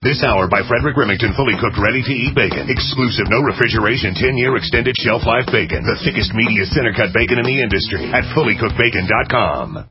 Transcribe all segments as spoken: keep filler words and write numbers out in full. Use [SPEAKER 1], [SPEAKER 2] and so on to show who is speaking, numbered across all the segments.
[SPEAKER 1] This hour by Frederick Remington, fully cooked, ready-to-eat bacon. Exclusive, no refrigeration, ten-year extended shelf life bacon. The thickest, meatiest center-cut bacon in the industry at fully cooked bacon dot com.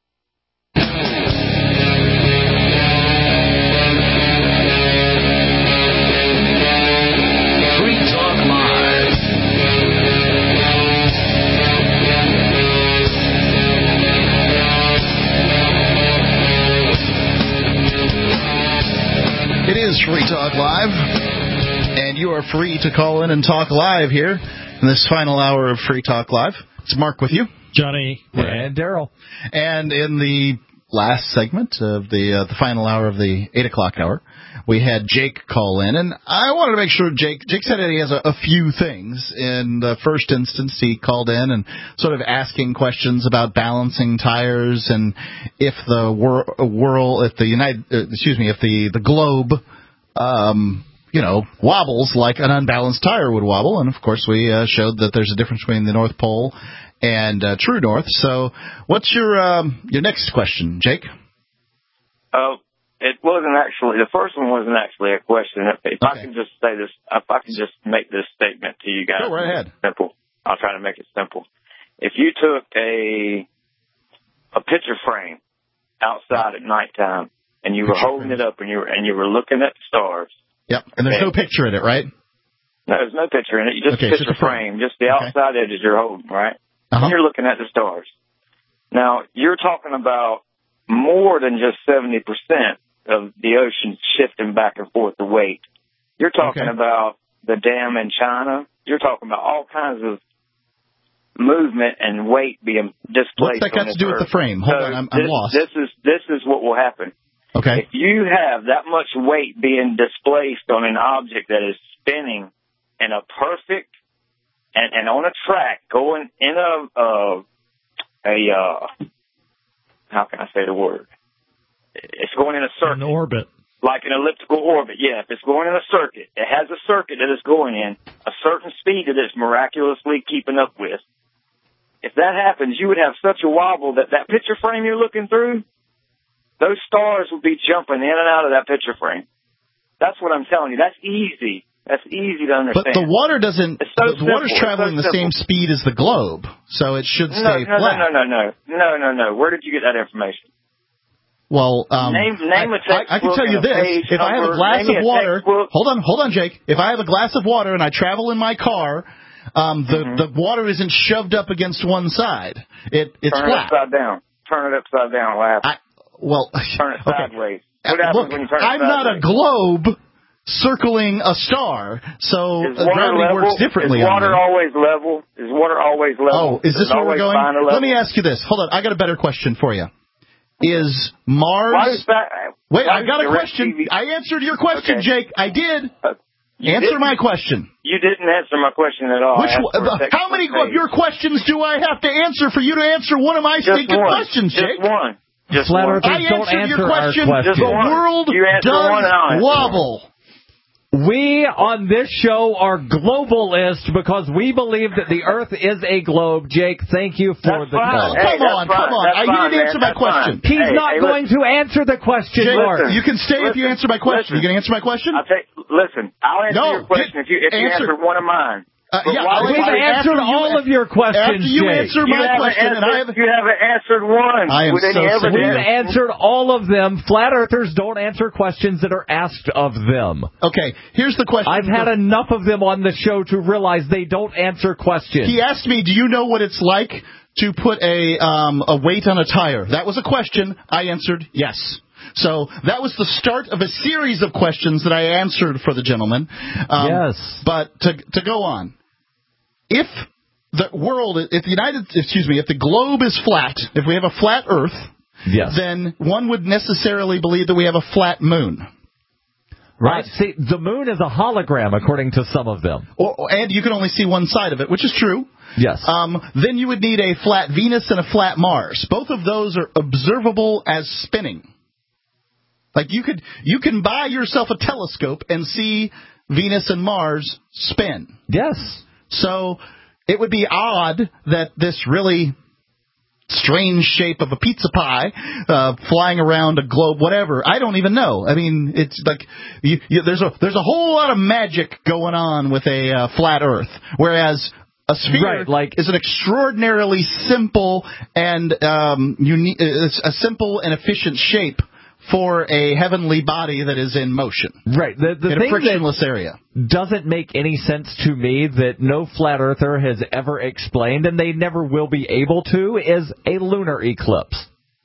[SPEAKER 2] It is Free Talk Live, and you are free to call in and talk live here in this final hour of Free Talk Live. It's Mark with you.
[SPEAKER 3] Johnny.
[SPEAKER 4] And Daryl.
[SPEAKER 2] And in the last segment of the uh, the final hour of the eight o'clock hour, we had Jake call in, and I wanted to make sure Jake Jake said that he has a, a few things. In the first instance, he called in and sort of asking questions about balancing tires and if the wor- world, if the United, uh, excuse me, if the the globe, um, you know, wobbles like an unbalanced tire would wobble. And of course, we uh, showed that there's a difference between the North Pole and uh, True North. So, what's your um, your next question, Jake?
[SPEAKER 5] Oh, it wasn't actually, the first one wasn't actually a question. If, if
[SPEAKER 2] Okay.
[SPEAKER 5] I can just say this, if I can just make this statement to you guys.
[SPEAKER 2] Go right ahead.
[SPEAKER 5] Simple. I'll try to make it simple. If you took a a picture frame outside at nighttime and you were
[SPEAKER 2] Picture
[SPEAKER 5] holding
[SPEAKER 2] frame.
[SPEAKER 5] it up and you were and you were looking at the stars.
[SPEAKER 2] Yep, and there's
[SPEAKER 5] Okay.
[SPEAKER 2] no picture in it, right?
[SPEAKER 5] No, there's no picture in it. You just
[SPEAKER 2] Okay,
[SPEAKER 5] a
[SPEAKER 2] it's
[SPEAKER 5] picture
[SPEAKER 2] just a frame.
[SPEAKER 5] frame, just the
[SPEAKER 2] Okay.
[SPEAKER 5] outside edges you're holding, right?
[SPEAKER 2] Uh-huh.
[SPEAKER 5] And you're looking at the stars. Now, you're talking about more than just seventy percent of the ocean shifting back and forth the weight. You're talking
[SPEAKER 2] Okay.
[SPEAKER 5] about the dam in China. You're talking about all kinds of movement and weight being displaced.
[SPEAKER 2] What's that got
[SPEAKER 5] on
[SPEAKER 2] to
[SPEAKER 5] this
[SPEAKER 2] do with
[SPEAKER 5] earth.
[SPEAKER 2] the frame? Hold
[SPEAKER 5] So
[SPEAKER 2] on, I'm, I'm
[SPEAKER 5] this,
[SPEAKER 2] lost.
[SPEAKER 5] This is this is what will happen.
[SPEAKER 2] Okay.
[SPEAKER 5] If you have that much weight being displaced on an object that is spinning in a perfect and, and on a track going in a uh, a uh, how can I say the word? It's going in a circuit.
[SPEAKER 3] An orbit.
[SPEAKER 5] Like an elliptical orbit, yeah. If it's going in a circuit, it has a circuit that it's going in, a certain speed that it's miraculously keeping up with. If that happens, you would have such a wobble that that picture frame you're looking through, those stars would be jumping in and out of that picture frame. That's what I'm telling you. That's easy. That's easy to understand.
[SPEAKER 2] But the water doesn't,
[SPEAKER 5] It's so
[SPEAKER 2] the water's
[SPEAKER 5] simple.
[SPEAKER 2] traveling
[SPEAKER 5] It's so
[SPEAKER 2] the same
[SPEAKER 5] simple.
[SPEAKER 2] speed as the globe, so it should
[SPEAKER 5] no,
[SPEAKER 2] stay
[SPEAKER 5] no,
[SPEAKER 2] flat.
[SPEAKER 5] no, no, no, no, no, no, no. Where did you get that information?
[SPEAKER 2] Well, um,
[SPEAKER 5] Name- name a
[SPEAKER 2] I, I, I can
[SPEAKER 5] textbook
[SPEAKER 2] tell you
[SPEAKER 5] and a
[SPEAKER 2] this.
[SPEAKER 5] page
[SPEAKER 2] If I have a
[SPEAKER 5] number.
[SPEAKER 2] glass
[SPEAKER 5] Name me
[SPEAKER 2] of
[SPEAKER 5] a
[SPEAKER 2] water,
[SPEAKER 5] textbook.
[SPEAKER 2] hold on, hold on, Jake. If I have a glass of water and I travel in my car, um, the,
[SPEAKER 5] Mm-hmm.
[SPEAKER 2] the water isn't shoved up against one side. It, it's
[SPEAKER 5] Turn
[SPEAKER 2] flat.
[SPEAKER 5] it upside down. Turn it upside down. What happens?
[SPEAKER 2] I, well,
[SPEAKER 5] Turn it
[SPEAKER 2] okay.
[SPEAKER 5] sideways.
[SPEAKER 2] Uh,
[SPEAKER 5] What happens
[SPEAKER 2] Look,
[SPEAKER 5] when you turn it
[SPEAKER 2] I'm not a
[SPEAKER 5] sideways?
[SPEAKER 2] globe circling a star, so
[SPEAKER 5] Is
[SPEAKER 2] uh,
[SPEAKER 5] water
[SPEAKER 2] gravity
[SPEAKER 5] level?
[SPEAKER 2] works differently
[SPEAKER 5] Is
[SPEAKER 2] on
[SPEAKER 5] water
[SPEAKER 2] me.
[SPEAKER 5] always level? Is water always level?
[SPEAKER 2] Oh, is
[SPEAKER 5] Does
[SPEAKER 2] this
[SPEAKER 5] it
[SPEAKER 2] where we're
[SPEAKER 5] always
[SPEAKER 2] going?
[SPEAKER 5] find a level?
[SPEAKER 2] Let me ask you this. Hold on, I got a better question for you. Is Mars...
[SPEAKER 5] Why is that?
[SPEAKER 2] Wait,
[SPEAKER 5] why
[SPEAKER 2] I got a
[SPEAKER 5] is
[SPEAKER 2] question.
[SPEAKER 5] DirecTV
[SPEAKER 2] I answered your question,
[SPEAKER 5] Okay.
[SPEAKER 2] Jake. I did.
[SPEAKER 5] Uh, you
[SPEAKER 2] Answer
[SPEAKER 5] didn't-
[SPEAKER 2] my question.
[SPEAKER 5] You didn't answer my question at all.
[SPEAKER 2] Which
[SPEAKER 5] I asked
[SPEAKER 2] one,
[SPEAKER 5] for a textbook
[SPEAKER 2] how many
[SPEAKER 5] page.
[SPEAKER 2] of your questions do I have to answer for you to answer one of my
[SPEAKER 5] Just
[SPEAKER 2] stinking
[SPEAKER 5] one.
[SPEAKER 2] questions,
[SPEAKER 5] Just
[SPEAKER 2] Jake?
[SPEAKER 5] one. Just
[SPEAKER 4] Flat
[SPEAKER 5] one.
[SPEAKER 4] Earthers
[SPEAKER 2] I
[SPEAKER 4] don't
[SPEAKER 2] answered your
[SPEAKER 4] answer our
[SPEAKER 2] question.
[SPEAKER 4] question.
[SPEAKER 5] Just
[SPEAKER 2] The
[SPEAKER 5] one.
[SPEAKER 2] world
[SPEAKER 5] You answer
[SPEAKER 2] does
[SPEAKER 5] one and I'll answer
[SPEAKER 2] wobble.
[SPEAKER 4] We on this show are globalist because we believe that the Earth is a globe. Jake, thank you for
[SPEAKER 5] That's
[SPEAKER 4] the
[SPEAKER 5] fine.
[SPEAKER 4] call.
[SPEAKER 2] Oh,
[SPEAKER 5] Hey,
[SPEAKER 2] come
[SPEAKER 5] that's
[SPEAKER 2] on,
[SPEAKER 5] fine.
[SPEAKER 2] come on.
[SPEAKER 5] That's
[SPEAKER 2] I, you
[SPEAKER 5] fine,
[SPEAKER 2] didn't answer
[SPEAKER 5] man.
[SPEAKER 2] my
[SPEAKER 5] That's
[SPEAKER 2] question.
[SPEAKER 5] fine.
[SPEAKER 4] He's
[SPEAKER 5] Hey,
[SPEAKER 4] not
[SPEAKER 5] hey,
[SPEAKER 4] going to answer the question,
[SPEAKER 2] Jake,
[SPEAKER 4] Mark.
[SPEAKER 2] you can stay if you answer my question.
[SPEAKER 5] Listen.
[SPEAKER 2] You can answer my question?
[SPEAKER 5] I'll take, listen, I'll answer
[SPEAKER 2] No,
[SPEAKER 5] your question if you if you
[SPEAKER 2] answer-
[SPEAKER 5] answer one of mine.
[SPEAKER 2] Uh,
[SPEAKER 5] But
[SPEAKER 2] yeah,
[SPEAKER 5] why-
[SPEAKER 2] I'll-
[SPEAKER 4] We've
[SPEAKER 2] I-
[SPEAKER 4] answered
[SPEAKER 2] after you-
[SPEAKER 4] all of your questions,
[SPEAKER 2] After you
[SPEAKER 4] Jake.
[SPEAKER 2] answer
[SPEAKER 5] You
[SPEAKER 2] my
[SPEAKER 5] haven't
[SPEAKER 2] question, and I
[SPEAKER 5] answered-
[SPEAKER 2] have...
[SPEAKER 5] You haven't answered one.
[SPEAKER 2] I am
[SPEAKER 5] with any
[SPEAKER 2] so sick of
[SPEAKER 5] evidence.
[SPEAKER 4] We've answered all of them. Flat Earthers don't answer questions that are asked of them.
[SPEAKER 2] Okay, here's the question.
[SPEAKER 4] I've had enough of them on the show to realize they don't answer questions.
[SPEAKER 2] He asked me, do you know what it's like to put a um, a weight on a tire? That was a question. I answered yes. So that was the start of a series of questions that I answered for the gentleman. Um,
[SPEAKER 4] Yes.
[SPEAKER 2] But to to go on, if the world, if the United, excuse me, if the globe is flat, if we have a flat Earth,
[SPEAKER 4] Yes.
[SPEAKER 2] then one would necessarily believe that we have a flat moon.
[SPEAKER 4] Right. See, the moon is a hologram, according to some of them.
[SPEAKER 2] Or, and you can only see one side of it, which is true.
[SPEAKER 4] Yes.
[SPEAKER 2] Um, then you would need a flat Venus and a flat Mars. Both of those are observable as spinning. Like you could, you can buy yourself a telescope and see Venus and Mars spin.
[SPEAKER 4] Yes.
[SPEAKER 2] So it would be odd that this really strange shape of a pizza pie uh, flying around a globe, whatever. I don't even know. I mean, it's like you, you, there's a there's a whole lot of magic going on with a uh, flat Earth, whereas a sphere
[SPEAKER 4] right, like,
[SPEAKER 2] is an extraordinarily simple and um, unique, a simple and efficient shape for a heavenly body that is in motion.
[SPEAKER 4] Right. The, the
[SPEAKER 2] in
[SPEAKER 4] thing
[SPEAKER 2] a frictionless
[SPEAKER 4] that
[SPEAKER 2] area.
[SPEAKER 4] doesn't make any sense to me that no flat earther has ever explained, and they never will be able to, is a lunar eclipse.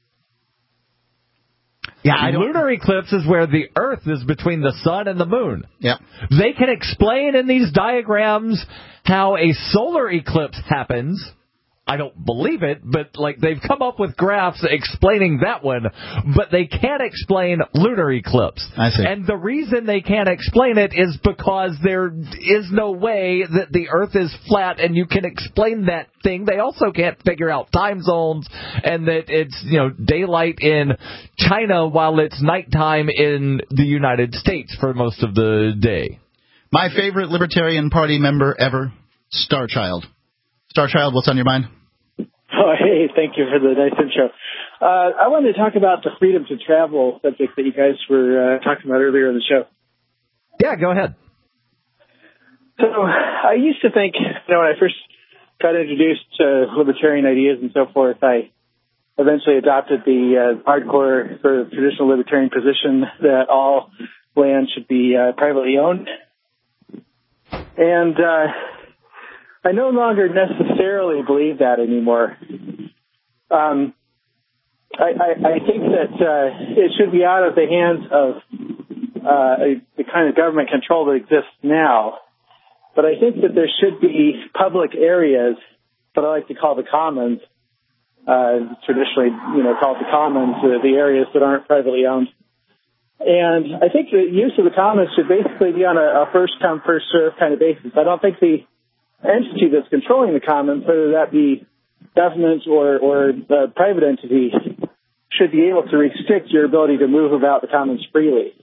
[SPEAKER 4] Yeah, a lunar eclipse is where the Earth is between the sun and the moon.
[SPEAKER 2] Yep.
[SPEAKER 4] They can explain in these diagrams how a solar eclipse happens. I don't believe it, but like they've come up with graphs explaining that one, but they can't explain lunar eclipse.
[SPEAKER 2] I see.
[SPEAKER 4] And the reason they can't explain it is because there is no way that the Earth is flat and you can explain that thing. They also can't figure out time zones and that it's, you know, daylight in China while it's nighttime in the United States for most of the day.
[SPEAKER 2] My favorite Libertarian Party member ever, Starchild. Starchild, what's on your mind?
[SPEAKER 3] Oh, hey, thank you for the nice intro. Uh, I wanted to talk about the freedom to travel subject that you guys were uh, talking about earlier in the show.
[SPEAKER 4] Yeah, go ahead.
[SPEAKER 3] So I used to think, you know, when I first got introduced to libertarian ideas and so forth, I eventually adopted the uh, hardcore sort of traditional libertarian position that all land should be uh, privately owned. And uh I no longer necessarily believe that anymore. Um, I, I, I think that uh, it should be out of the hands of uh, the kind of government control that exists now. But I think that there should be public areas that I like to call the commons, uh, traditionally, you know, called the commons, uh, the areas that aren't privately owned. And I think the use of the commons should basically be on a, a first-come, first-served kind of basis. I don't think the entity that's controlling the commons, whether that be government or, or a private entity, should be able to restrict your ability to move about the commons freely.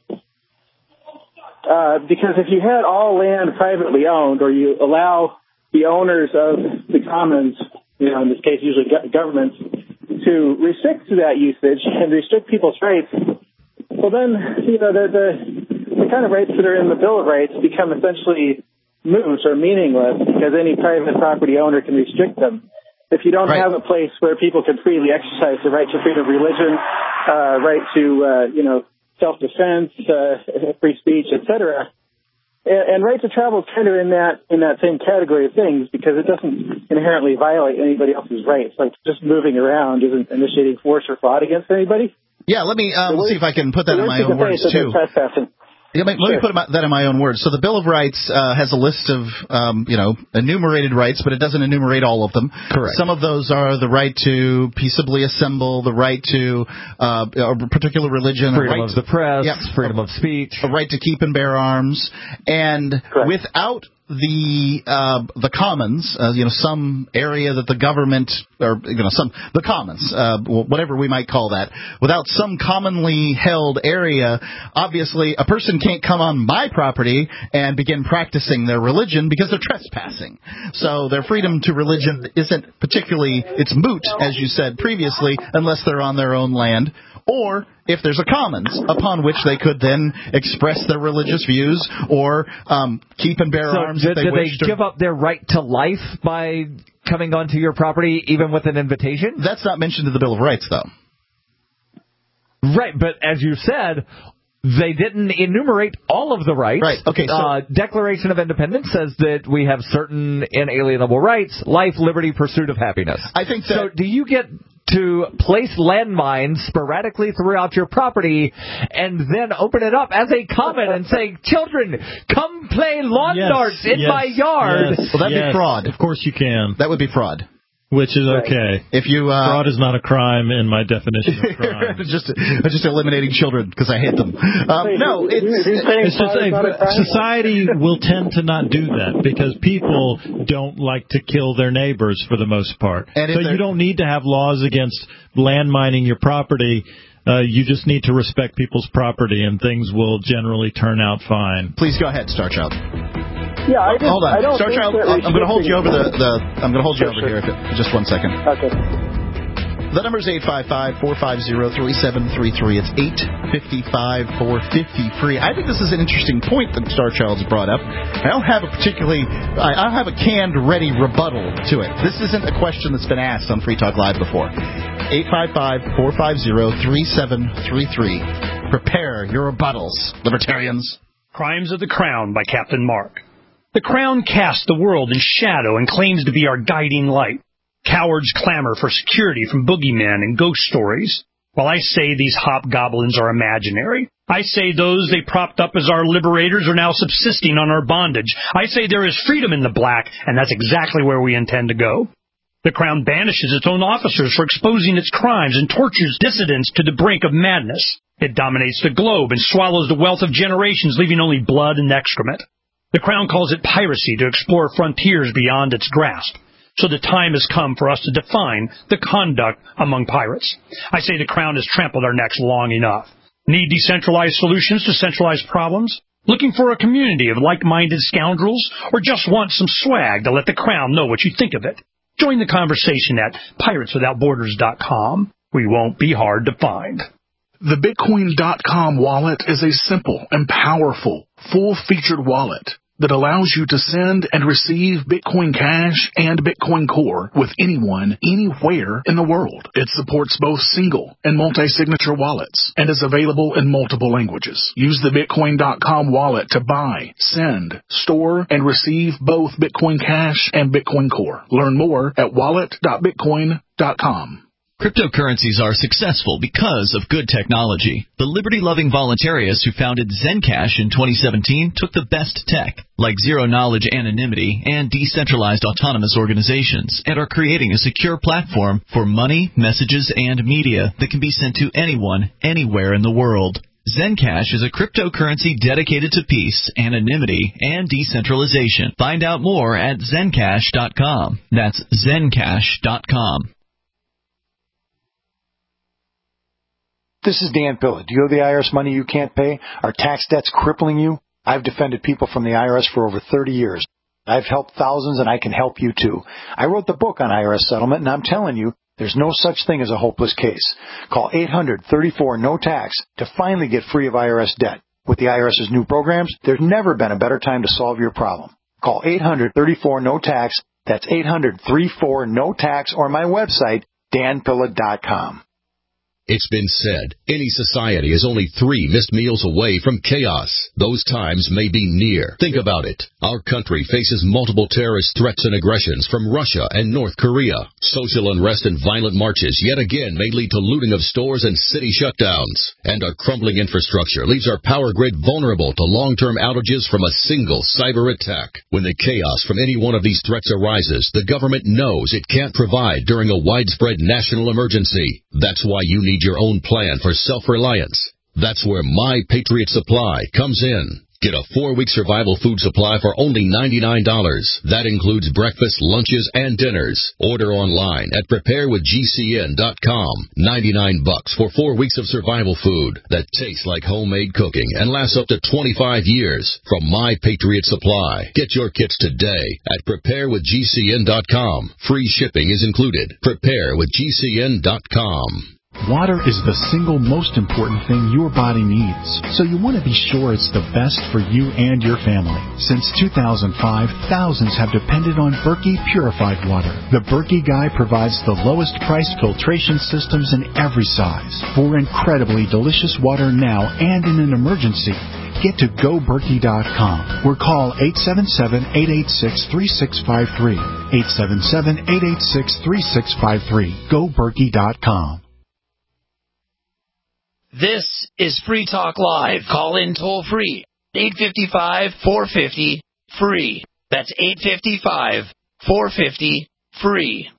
[SPEAKER 3] Uh, because if you had all land privately owned, or you allow the owners of the commons, you know, in this case usually governments, to restrict that usage and restrict people's rights, well then, you know, the, the, the kind of rights that are in the Bill of Rights become essentially moot or meaningless because any private property owner can restrict them. If you don't right. have a place where people can freely exercise the right to freedom of religion, uh, right to, uh, you know, self-defense, uh, free speech, et cetera, and, and right to travel is kind of in that in that same category of things because it doesn't inherently violate anybody else's rights. Like just moving around isn't initiating force or fraud against anybody.
[SPEAKER 2] Yeah, let me um, see if I can put that in my own words too.
[SPEAKER 3] Trespassing.
[SPEAKER 2] Yeah, let me
[SPEAKER 3] sure.
[SPEAKER 2] put that in my own words. So the Bill of Rights uh, has a list of, um, you know, enumerated rights, but it doesn't enumerate all of them.
[SPEAKER 4] Correct.
[SPEAKER 2] Some of those are the right to peaceably assemble, the right to uh, a particular religion,
[SPEAKER 4] freedom
[SPEAKER 2] a right
[SPEAKER 4] of the press,
[SPEAKER 2] yeah,
[SPEAKER 4] freedom
[SPEAKER 2] a,
[SPEAKER 4] of speech,
[SPEAKER 2] a right to keep and bear arms, and
[SPEAKER 3] Correct.
[SPEAKER 2] without the uh, the commons, uh, you know, some area that the government, or you know, some the commons, uh, whatever we might call that, without some commonly held area, obviously a person can't come on my property and begin practicing their religion because they're trespassing. So their freedom to religion isn't particularly, it's moot, as you said previously, unless they're on their own land, or if there's a commons upon which they could then express their religious views or um, keep and bear
[SPEAKER 4] so
[SPEAKER 2] arms
[SPEAKER 4] do,
[SPEAKER 2] if they
[SPEAKER 4] do
[SPEAKER 2] wish
[SPEAKER 4] they
[SPEAKER 2] to.
[SPEAKER 4] give up their right to life by coming onto your property even with an invitation?
[SPEAKER 2] That's not mentioned in the Bill of Rights, though.
[SPEAKER 4] Right, but as you said, they didn't enumerate all of the rights.
[SPEAKER 2] Right. Okay. So,
[SPEAKER 4] uh, Declaration of Independence says that we have certain inalienable rights: life, liberty, pursuit of happiness.
[SPEAKER 2] I think that.
[SPEAKER 4] So, do you get to place landmines sporadically throughout your property and then open it up as a common and say, "Children, come play lawn
[SPEAKER 6] yes,
[SPEAKER 4] darts in
[SPEAKER 6] yes,
[SPEAKER 4] my yard"?
[SPEAKER 6] Yes,
[SPEAKER 2] well, that'd
[SPEAKER 6] yes,
[SPEAKER 2] be fraud.
[SPEAKER 6] Of course, you can.
[SPEAKER 2] That would be fraud.
[SPEAKER 6] Which is okay.
[SPEAKER 2] If you uh,
[SPEAKER 6] fraud is not a crime in my definition of crime.
[SPEAKER 2] just just eliminating children because I hate them. Um, no, it's,
[SPEAKER 6] it's just a, society will tend to not do that because people don't like to kill their neighbors for the most part. And so you don't need to have laws against landmining your property. Uh, you just need to respect people's property, and things will generally turn out fine.
[SPEAKER 2] Please go ahead, Starchild.
[SPEAKER 3] Yeah, I just,
[SPEAKER 2] hold on,
[SPEAKER 3] I don't
[SPEAKER 2] Starchild. I'm going to hold you over the, the. I'm going to hold you
[SPEAKER 3] sure,
[SPEAKER 2] over
[SPEAKER 3] sure.
[SPEAKER 2] here. If it, just one second.
[SPEAKER 3] Okay.
[SPEAKER 2] The number is eight five five, four five zero, three seven three three. It's eight five five, four five zero, free. I think this is an interesting point that Star Child's brought up. I don't have a particularly, I don't have a canned, ready rebuttal to it. This isn't a question that's been asked on Free Talk Live before. eight five five, four five zero, three seven three three. Prepare your rebuttals, libertarians.
[SPEAKER 7] Crimes of the Crown by Captain Mark. The Crown casts the world in shadow and claims to be our guiding light. Cowards clamor for security from boogeymen and ghost stories, while I say these hobgoblins are imaginary. I say those they propped up as our liberators are now subsisting on our bondage. I say there is freedom in the black, and that's exactly where we intend to go. The Crown banishes its own officers for exposing its crimes and tortures dissidents to the brink of madness. It dominates the globe and swallows the wealth of generations, leaving only blood and excrement. The Crown calls it piracy to explore frontiers beyond its grasp. So the time has come for us to define the conduct among pirates. I say the Crown has trampled our necks long enough. Need decentralized solutions to centralized problems? Looking for a community of like-minded scoundrels? Or just want some swag to let the Crown know what you think of it? Join the conversation at pirates without borders dot com. We won't be hard to find.
[SPEAKER 8] The Bitcoin dot com wallet is a simple and powerful, full-featured wallet that allows you to send and receive Bitcoin Cash and Bitcoin Core with anyone, anywhere in the world. It supports both single and multi-signature wallets and is available in multiple languages. Use the Bitcoin dot com wallet to buy, send, store, and receive both Bitcoin Cash and Bitcoin Core. Learn more at wallet dot bitcoin dot com.
[SPEAKER 9] Cryptocurrencies are successful because of good technology. The liberty-loving voluntarists who founded Zencash in twenty seventeen took the best tech, like zero-knowledge anonymity and decentralized autonomous organizations, and are creating a secure platform for money, messages, and media that can be sent to anyone, anywhere in the world. Zencash is a cryptocurrency dedicated to peace, anonymity, and decentralization. Find out more at zencash dot com. That's zencash dot com.
[SPEAKER 10] This is Dan Pilla. Do you owe the I R S money you can't pay? Are tax debts crippling you? I've defended people from the I R S for over thirty years. I've helped thousands, and I can help you too. I wrote the book on I R S settlement, and I'm telling you, there's no such thing as a hopeless case. Call eight hundred, thirty-four, no tax to finally get free of I R S debt. With the IRS's new programs, there's never been a better time to solve your problem. Call eight hundred, thirty-four, no tax. That's eight hundred, thirty-four, no tax, or my website, dan pilla dot com.
[SPEAKER 11] It's been said, any society is only three missed meals away from chaos. Those times may be near. Think about it. Our country faces multiple terrorist threats and aggressions from Russia and North Korea. Social unrest and violent marches yet again may lead to looting of stores and city shutdowns. And our crumbling infrastructure leaves our power grid vulnerable to long-term outages from a single cyber attack. When the chaos from any one of these threats arises, the government knows it can't provide during a widespread national emergency. That's why you need your own plan for self-reliance. That's where My Patriot Supply comes in. Get a four-week survival food supply for only ninety-nine dollars. That includes breakfast, lunches, and dinners. Order online at prepare with G C N dot com. ninety-nine bucks for four weeks of survival food that tastes like homemade cooking and lasts up to twenty-five years from My Patriot Supply. Get your kits today at prepare with G C N dot com. Free shipping is included. prepare with G C N dot com.
[SPEAKER 12] Water is the single most important thing your body needs, so you want to be sure it's the best for you and your family. Since two thousand five, thousands have depended on Berkey purified water. The Berkey Guy provides the lowest priced filtration systems in every size. For incredibly delicious water now and in an emergency, get to go berkey dot com or call eight seven seven, eight eight six, three six five three. eight seven seven, eight eight six, three six five three. go berkey dot com.
[SPEAKER 13] This is Free Talk Live. Call in toll free. eight five five, four five zero, free. That's eight five five, four five zero, free.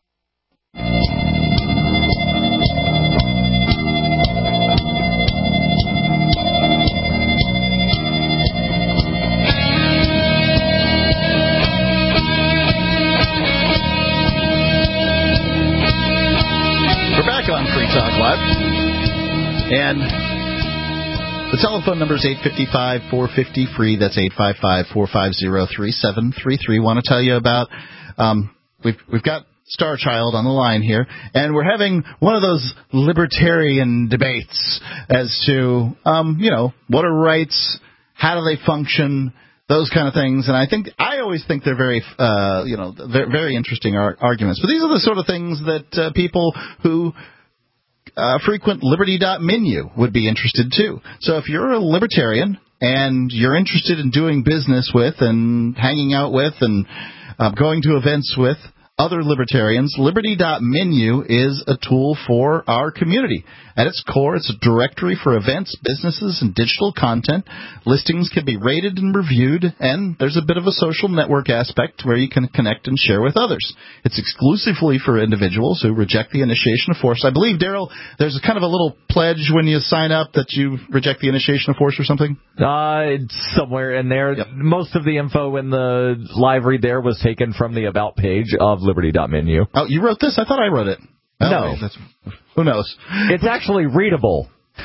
[SPEAKER 2] We're back on Free Talk Live. And the telephone number is eight five five, four five zero, free. That's eight five five, four five zero, three seven three three. Want to tell you about, um, we've, we've got Starchild on the line here, and we're having one of those libertarian debates as to, um, you know, what are rights, how do they function, those kind of things. And I think I always think they're very, uh, you know, very, very interesting ar- arguments. But these are the sort of things that uh, people who uh, frequent liberty dot menu would be interested too. So if you're a libertarian and you're interested in doing business with and hanging out with and uh, going to events with other libertarians, liberty dot menu is a tool for our community. At its core, it's a directory for events, businesses, and digital content. Listings can be rated and reviewed, and there's a bit of a social network aspect where you can connect and share with others. It's exclusively for individuals who reject the initiation of force. I believe, Daryl, there's a kind of a little pledge when you sign up that you reject the initiation of force or something?
[SPEAKER 4] Uh, it's somewhere in there. Yep. Most of the info in the live read there was taken from the About page of liberty dot menu.
[SPEAKER 2] Oh, you wrote this? I thought I wrote it. Oh,
[SPEAKER 4] no.
[SPEAKER 2] Wait, that's, who knows?
[SPEAKER 4] It's actually readable.
[SPEAKER 2] Go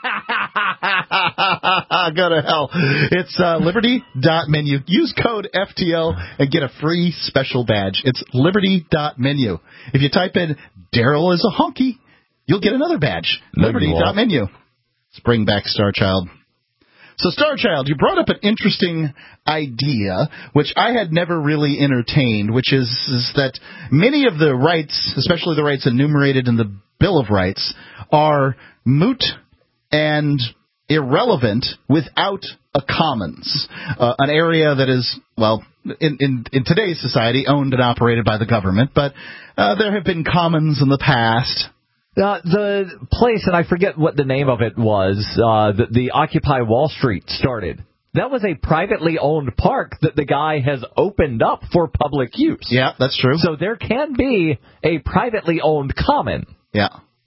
[SPEAKER 2] to hell. It's uh, liberty dot menu. Use code F T L and get a free special badge. It's liberty dot menu. If you type in Daryl is a honky, you'll get another badge.
[SPEAKER 4] No,
[SPEAKER 2] liberty dot menu. Let's bring back Starchild. So, Starchild, you brought up an interesting idea, which I had never really entertained, which is, is that many of the rights, especially the rights enumerated in the Bill of Rights, are moot and irrelevant without a commons, uh, an area that is, well, in, in, in today's society, owned and operated by the government, but uh, there have been commons in the past.
[SPEAKER 4] Uh, the place, and I forget what the name of it was, uh, the, the Occupy Wall Street started. That was a privately owned park that the guy has opened up for public use.
[SPEAKER 2] Yeah, that's true.
[SPEAKER 4] So there can be a privately owned common.
[SPEAKER 2] Yeah.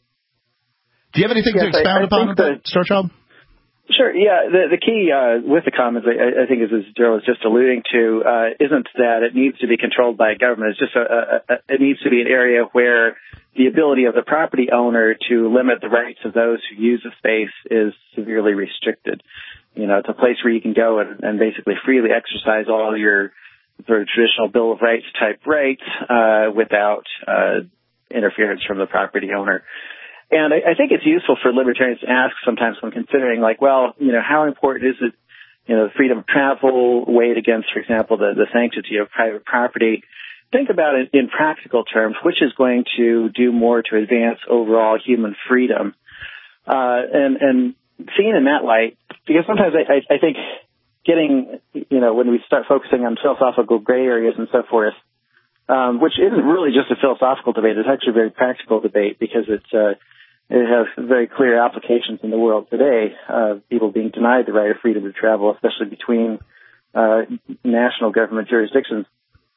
[SPEAKER 2] Do you have anything yes, to expound I, I upon that, Starchild?
[SPEAKER 3] Sure. Yeah. The the key uh, with the commons, I, I think, is, as Daryl was just alluding to, uh, isn't that it needs to be controlled by a government. It's just a, a, a, it needs to be an area where the ability of the property owner to limit the rights of those who use the space is severely restricted. You know, it's a place where you can go and, and basically freely exercise all your sort of traditional Bill of Rights type rights uh, without uh, interference from the property owner. And I, I think it's useful for libertarians to ask sometimes when considering, like, well, you know, how important is it, you know, freedom of travel weighed against, for example, the, the sanctity of private property? Think about it in practical terms. Which is going to do more to advance overall human freedom? Uh, and, and seeing in that light, because sometimes I, I, I think getting, you know, when we start focusing on philosophical gray areas and so forth, um, which isn't really just a philosophical debate, it's actually a very practical debate because it's, uh, it has very clear applications in the world today, uh, people being denied the right of freedom to travel, especially between uh, national government jurisdictions.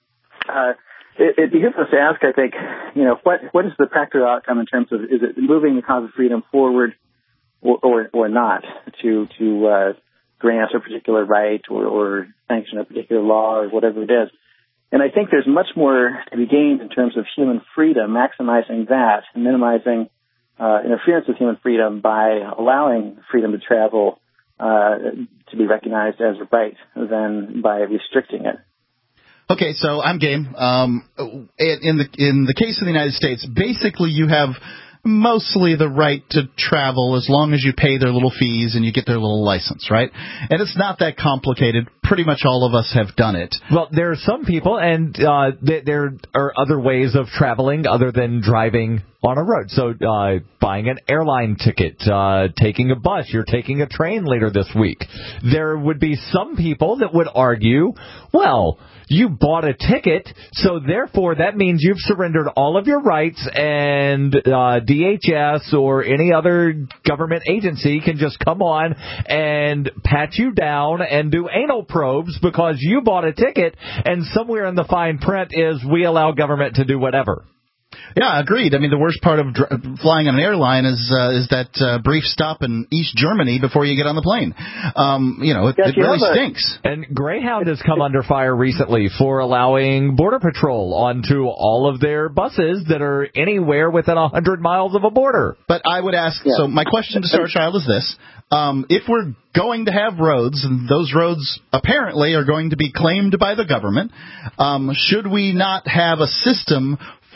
[SPEAKER 3] Uh, it, it'd be good for us to ask, I think, you know, what what is the practical outcome in terms of, is it moving the cause of freedom forward or or, or not to to uh, grant a particular right or, or sanction a particular law or whatever it is? And I think there's much more to be gained in terms of human freedom, maximizing that and minimizing uh, interference with human freedom by allowing freedom to travel uh, to be recognized as a right than by restricting it.
[SPEAKER 2] Okay, so I'm game. Um, in the in the case of the United States, basically you have mostly the right to travel as long as you pay their little fees and you get their little license, right? And it's not that complicated. Pretty much all of us have done it.
[SPEAKER 4] Well, there are some people, and uh, th- there are other ways of traveling other than driving on a road. So uh, buying an airline ticket, uh, taking a bus, you're taking a train later this week. There would be some people that would argue, well, you bought a ticket, so therefore that means you've surrendered all of your rights, and uh, D H S or any other government agency can just come on and pat you down and do anal probes because you bought a ticket, and somewhere in the fine print is we allow government to do whatever.
[SPEAKER 2] Yeah, agreed. I mean, the worst part of dr- flying on an airline is uh, is that uh, brief stop in East Germany before you get on the plane. Um, you know, it,
[SPEAKER 3] yes,
[SPEAKER 2] it really
[SPEAKER 3] a,
[SPEAKER 2] stinks.
[SPEAKER 4] And Greyhound has come under fire recently for allowing Border Patrol onto all of their buses that are anywhere within one hundred miles of a border.
[SPEAKER 2] But I would ask, yeah. so my question to Starchild is this. Um, if we're going to have roads, and those roads apparently are going to be claimed by the government, um, should we not have a system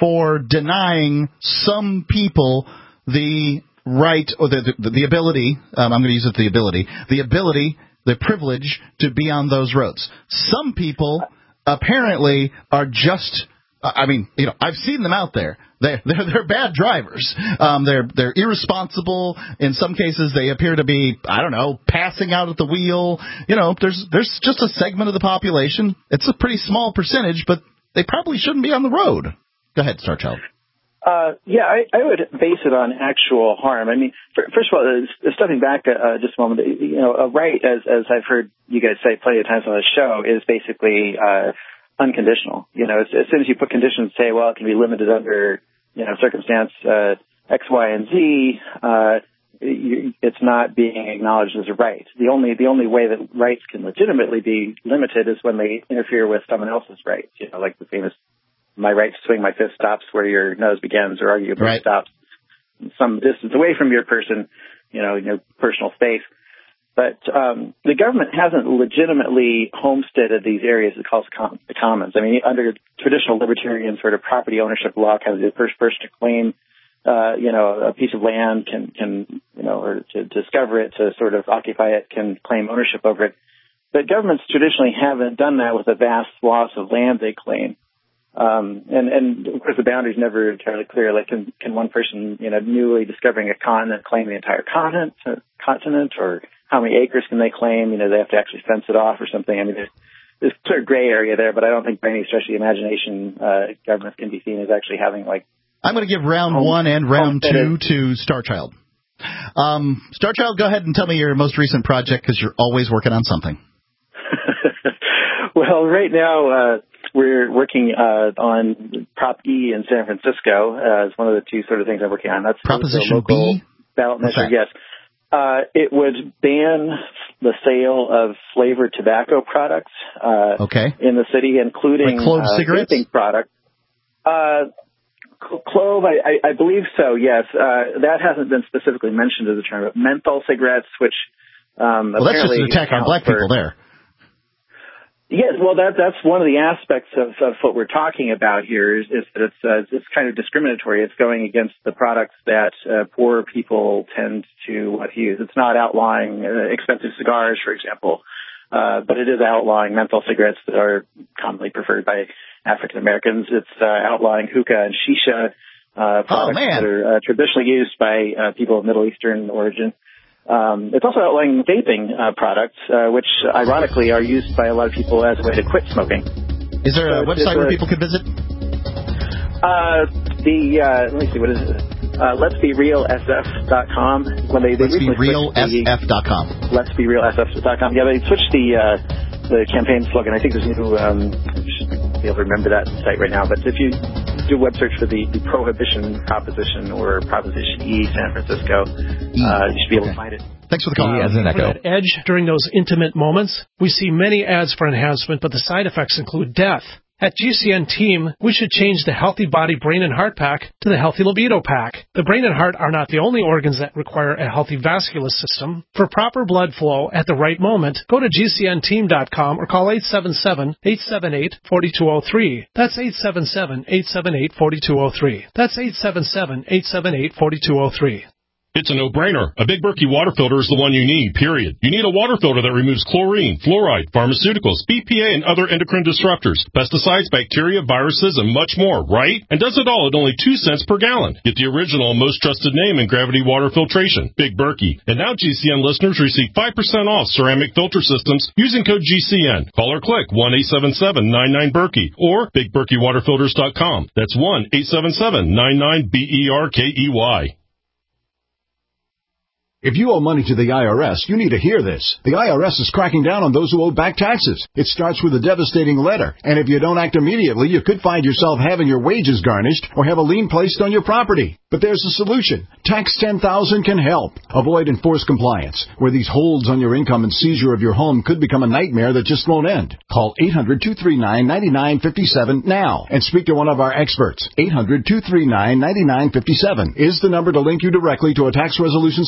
[SPEAKER 2] for denying some people the right or the the, the ability. Um, I'm going to use it the ability, the ability, the privilege to be on those roads. Some people apparently are just. I mean, you know, I've seen them out there. They're they're, they're bad drivers. Um, they're they're irresponsible. In some cases, they appear to be, I don't know, passing out at the wheel. You know, there's there's just a segment of the population. It's a pretty small percentage, but they probably shouldn't be on the road. Go ahead, Starchild.
[SPEAKER 3] Uh, yeah, I, I would base it on actual harm. I mean, for, first of all, uh, stepping back uh, just a moment, you know, a right, as as I've heard you guys say plenty of times on the show, is basically uh, unconditional. You know, as, as soon as you put conditions, say, well, it can be limited under, you know, circumstance uh, X, Y, and Z, uh, you, it's not being acknowledged as a right. The only the only way that rights can legitimately be limited is when they interfere with someone else's rights. You know, like the famous "my right to swing my fist stops where your nose begins," or arguably right. stops some distance away from your person, you know, your personal space. But um, the government hasn't legitimately homesteaded these areas it calls com- the commons. I mean, under traditional libertarian sort of property ownership law, kind of the first person to claim, uh, you know, a piece of land can, can, you know, or to discover it, to sort of occupy it, can claim ownership over it. But governments traditionally haven't done that with a vast swath of land they claim. Um, and, and of course the boundary's never entirely clear. Like, can, can one person, you know, newly discovering a continent claim the entire continent, uh, continent, or how many acres can they claim? You know, they have to actually fence it off or something. I mean, there's, there's sort of gray area there, but I don't think by any stretch of the imagination, uh, governments can be seen as actually having, like,
[SPEAKER 2] I'm going to give round home, one and round two to Starchild. Um, Starchild, go ahead and tell me your most recent project, because you're always working on something.
[SPEAKER 3] Well, right now, uh, we're working uh, on Prop E in San Francisco uh, as one of the two sort of things I'm working on. That's
[SPEAKER 2] Proposition
[SPEAKER 3] local
[SPEAKER 2] B?
[SPEAKER 3] Ballot measure, yes. Uh, it would ban the sale of flavored tobacco products uh,
[SPEAKER 2] okay.
[SPEAKER 3] in the city, including
[SPEAKER 2] like clove
[SPEAKER 3] uh,
[SPEAKER 2] cigarettes?
[SPEAKER 3] vaping products. Uh, clove, I, I, I believe so, yes. Uh, that hasn't been specifically mentioned as a term, but menthol cigarettes, which um,
[SPEAKER 2] well,
[SPEAKER 3] apparently...
[SPEAKER 2] Well, that's just an attack on black people there.
[SPEAKER 3] Yes, well, that that's one of the aspects of, of what we're talking about here is, is that it's uh, it's kind of discriminatory. It's going against the products that uh, poor people tend to uh, use. It's not outlawing uh, expensive cigars, for example, uh, but it is outlawing menthol cigarettes that are commonly preferred by African Americans. It's uh, outlawing hookah and shisha uh, products
[SPEAKER 2] oh,
[SPEAKER 3] that are uh, traditionally used by uh, people of Middle Eastern origin. Um, it's also outlawing vaping uh, products, uh, which ironically are used by a lot of people as a way to quit smoking.
[SPEAKER 2] Is there
[SPEAKER 3] so
[SPEAKER 2] a website where people can visit?
[SPEAKER 3] Uh, the uh, let me see, what is it? Uh, let's be real s f dot com. When they, they
[SPEAKER 2] let's be real s f dot com.
[SPEAKER 3] let's be real s f dot com. Yeah, they switched the uh, the campaign slogan. I think there's a new. Um, I should be able to remember that site right now. But if you do a web search for the, the Prohibition Proposition or Proposition E San Francisco, e. uh, you should be able okay. to find it.
[SPEAKER 2] Thanks for the call.
[SPEAKER 7] Uh,
[SPEAKER 2] as an echo.
[SPEAKER 7] For that edge during those intimate moments, we see many ads for enhancement, but the side effects include death. At G C N Team, we should change the Healthy Body, Brain, and Heart Pack to the Healthy Libido Pack. The brain and heart are not the only organs that require a healthy vascular system. For proper blood flow at the right moment, go to G C N team dot com or call eight seven seven, eight seven eight, four two zero three. That's eight seven seven, eight seven eight, four two zero three. That's eight seven seven, eight seven eight, four two zero three.
[SPEAKER 14] It's a no-brainer. A Big Berkey water filter is the one you need, period. You need a water filter that removes chlorine, fluoride, pharmaceuticals, B P A, and other endocrine disruptors, pesticides, bacteria, viruses, and much more, right? And does it all at only two cents per gallon. Get the original and most trusted name in gravity water filtration, Big Berkey. And now G C N listeners receive five percent off ceramic filter systems using code G C N. Call or click one eight seven seven, nine nine, Berkey or big berkey water filters dot com. That's one eight seven seven, nine nine, B E R K E Y.
[SPEAKER 15] If you owe money to the I R S, you need to hear this. The I R S is cracking down on those who owe back taxes. It starts with a devastating letter, and if you don't act immediately, you could find yourself having your wages garnished or have a lien placed on your property. But there's a solution. Tax ten thousand can help. Avoid enforced compliance, where these holds on your income and seizure of your home could become a nightmare that just won't end. Call eight hundred, two three nine, nine nine five seven now and speak to one of our experts. eight hundred, two three nine, nine nine five seven is the number to link you directly to a tax resolution specialist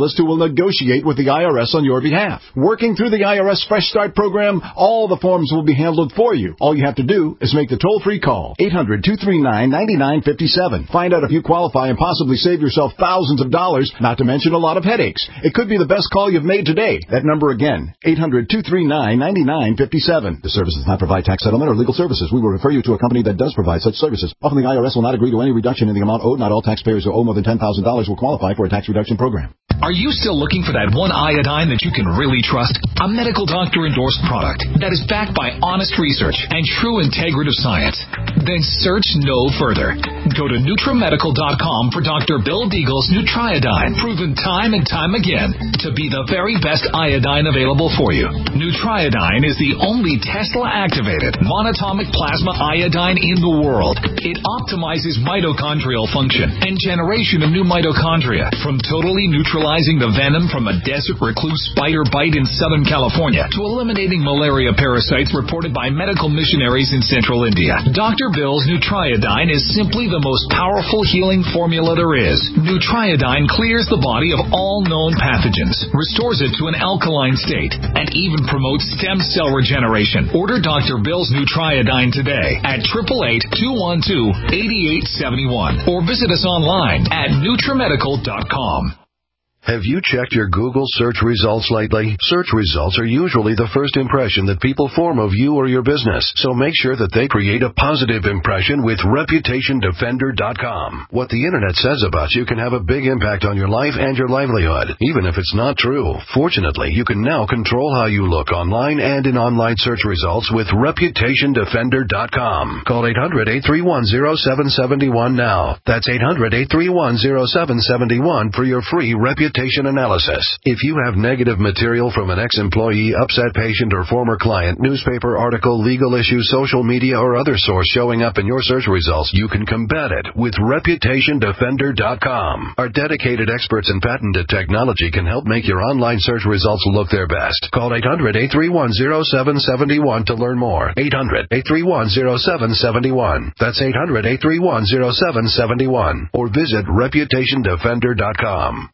[SPEAKER 15] specialist who will negotiate with the I R S on your behalf. Working through the I R S Fresh Start program, all the forms will be handled for you. All you have to do is make the toll-free call, eight hundred, two three nine, nine nine five seven. Find out if you qualify and possibly save yourself thousands of dollars, not to mention a lot of headaches. It could be the best call you've made today. That number again, eight hundred, two three nine, nine nine five seven. The service does not provide tax settlement or legal services. We will refer you to a company that does provide such services. Often the I R S will not agree to any reduction in the amount owed. Not all taxpayers who owe more than ten thousand dollars will qualify for a tax reduction program.
[SPEAKER 16] Are you still looking for that one iodine that you can really trust? A medical doctor endorsed product that is backed by honest research and true integrative science? Then search no further. Go to Nutramedical dot com for Doctor Bill Deagle's Nutriodine, proven time and time again to be the very best iodine available for you. Nutriodine is the only Tesla-activated monatomic plasma iodine in the world. It optimizes mitochondrial function and generation of new mitochondria, from totally neutralizing the venom from a desert recluse spider bite in Southern California to eliminating malaria parasites reported by medical missionaries in central India. Doctor Bill's Nutriodine is simply the most powerful healing formula there is. Nutriodine clears the body of all known pathogens, restores it to an alkaline state, and even promotes stem cell regeneration. Order Doctor Bill's Nutriodine today at eight eight eight, two one two, eight eight seven one or visit us online at Nutramedical dot com.
[SPEAKER 17] Have you checked your Google search results lately? Search results are usually the first impression that people form of you or your business, so make sure that they create a positive impression with Reputation Defender dot com. What the Internet says about you can have a big impact on your life and your livelihood, even if it's not true. Fortunately, you can now control how you look online and in online search results with Reputation Defender dot com. Call eight hundred, eight three one, zero seven seven one now. That's eight hundred, eight three one, zero seven seven one for your free Reputation analysis. If you have negative material from an ex-employee, upset patient, or former client, newspaper article, legal issue, social media, or other source showing up in your search results, you can combat it with Reputation Defender dot com. Our dedicated experts in patented technology can help make your online search results look their best. Call eight hundred, eight three one, zero seven seven one to learn more. eight hundred, eight three one, zero seven seven one. That's eight hundred, eight three one, zero seven seven one. Or visit Reputation Defender dot com.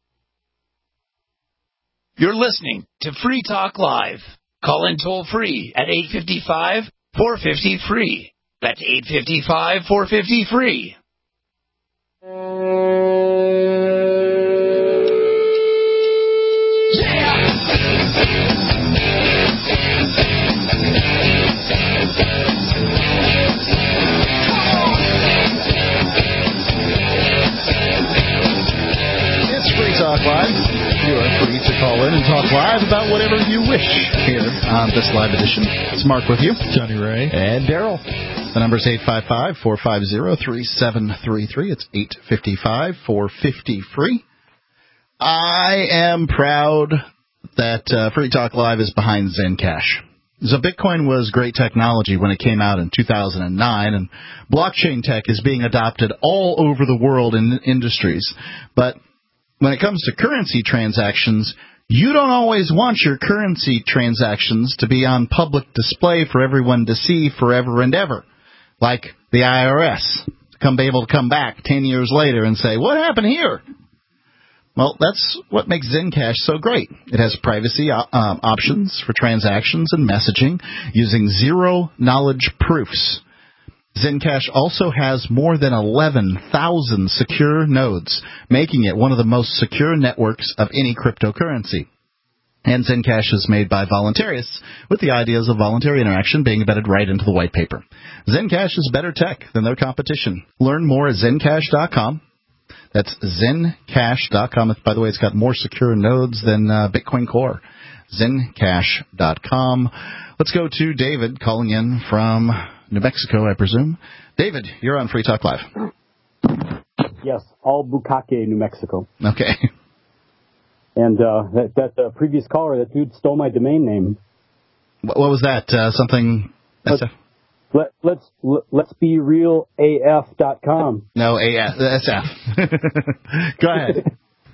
[SPEAKER 13] You're listening to Free Talk Live. Call in toll free at eight five five, four five zero, free. That's eight five five, four five zero, free.
[SPEAKER 2] It's Free Talk Live. You are free to call in and talk live about whatever you wish here on this live edition. It's Mark with you.
[SPEAKER 6] Johnny Ray.
[SPEAKER 4] And Daryl.
[SPEAKER 2] The number is eight five five, four five zero, three seven three three. It's eight five five, four five zero, free. I am proud that uh, Free Talk Live is behind Zencash. So Bitcoin was great technology when it came out in two thousand nine, and blockchain tech is being adopted all over the world in industries. But when it comes to currency transactions, you don't always want your currency transactions to be on public display for everyone to see forever and ever, like the I R S, to come be able to come back ten years later and say, what happened here? Well, that's what makes Zencash so great. It has privacy uh, options for transactions and messaging using zero-knowledge proofs. Zencash also has more than eleven thousand secure nodes, making it one of the most secure networks of any cryptocurrency. And Zencash is made by voluntarists, with the ideas of voluntary interaction being embedded right into the white paper. Zencash is better tech than their competition. Learn more at Zencash dot com. That's Zencash dot com. By the way, it's got more secure nodes than uh, Bitcoin Core. Zencash dot com. Let's go to David calling in from New Mexico, I presume. David, you're on Free Talk Live.
[SPEAKER 18] Yes, Albuquerque, New Mexico.
[SPEAKER 2] Okay.
[SPEAKER 18] And uh, that, that uh, previous caller, that dude stole my domain name.
[SPEAKER 2] What, what was that? Uh, something?
[SPEAKER 18] Let's, let, let's let's be real A F dot com.
[SPEAKER 2] No, A F. S F. Go ahead.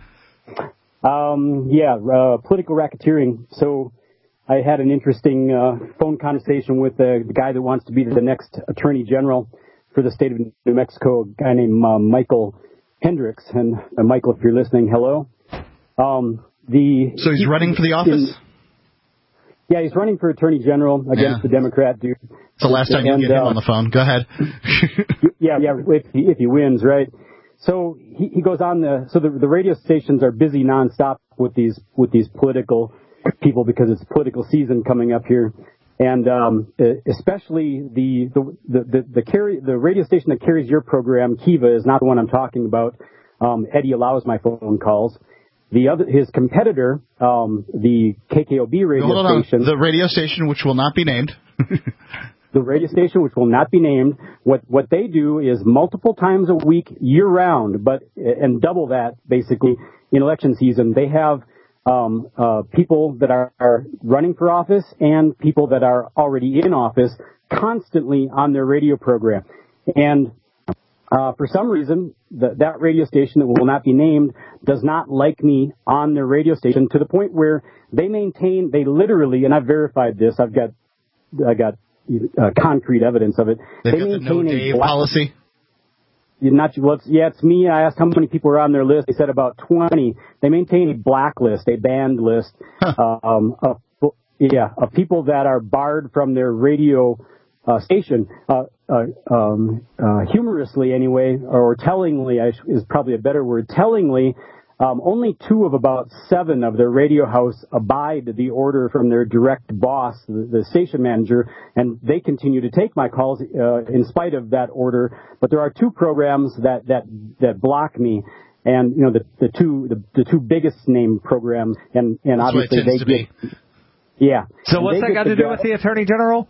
[SPEAKER 18] um, yeah, uh, political racketeering. So I had an interesting uh, phone conversation with uh, the guy that wants to be the next Attorney General for the state of New Mexico, a guy named uh, Michael Hendricks. And uh, Michael, if you're listening, hello. Um, the
[SPEAKER 2] so he's running for the office.
[SPEAKER 18] In, yeah, he's running for Attorney General against yeah. the Democrat dude.
[SPEAKER 2] It's the last time you get him uh, on the phone. Go ahead.
[SPEAKER 18] yeah, yeah. If he, if he wins, right? So he, he goes on the. So the the radio stations are busy nonstop with these with these political people because it's political season coming up here. And um, especially the the the the, the, carry, the radio station that carries your program, Kiva, is not the one I'm talking about. Um, Eddie allows my phone calls. The other, his competitor, um, the K K O B radio
[SPEAKER 2] no, hold
[SPEAKER 18] station,
[SPEAKER 2] on. the radio station which will not be named,
[SPEAKER 18] the radio station which will not be named. What what they do is multiple times a week, year round, but and double that basically in election season. They have Um, uh, people that are, are running for office and people that are already in office constantly on their radio program. And uh, for some reason, the, that radio station that will not be named does not like me on their radio station to the point where they maintain, they literally, and I've verified this, I've got, I got uh, concrete evidence of it.
[SPEAKER 2] They've they got maintain the no Dave policy.
[SPEAKER 18] Not well, it's, yeah, it's me. I asked how many people were on their list. They said about twenty. They maintain a blacklist, a banned list, huh. um, of, yeah, of people that are barred from their radio uh, station. Uh, uh, um, uh, humorously, anyway, or tellingly, I sh- is probably a better word. Tellingly, um, only two of about seven of their radio house abide the order from their direct boss, the, the station manager, and they continue to take my calls uh, in spite of that order. But there are two programs that that that block me, and you know the the two the, the two biggest named programs, and and
[SPEAKER 2] That's
[SPEAKER 18] obviously
[SPEAKER 2] what it
[SPEAKER 18] they
[SPEAKER 2] get.
[SPEAKER 18] Be. Yeah.
[SPEAKER 4] So what's that got to do with the Attorney General?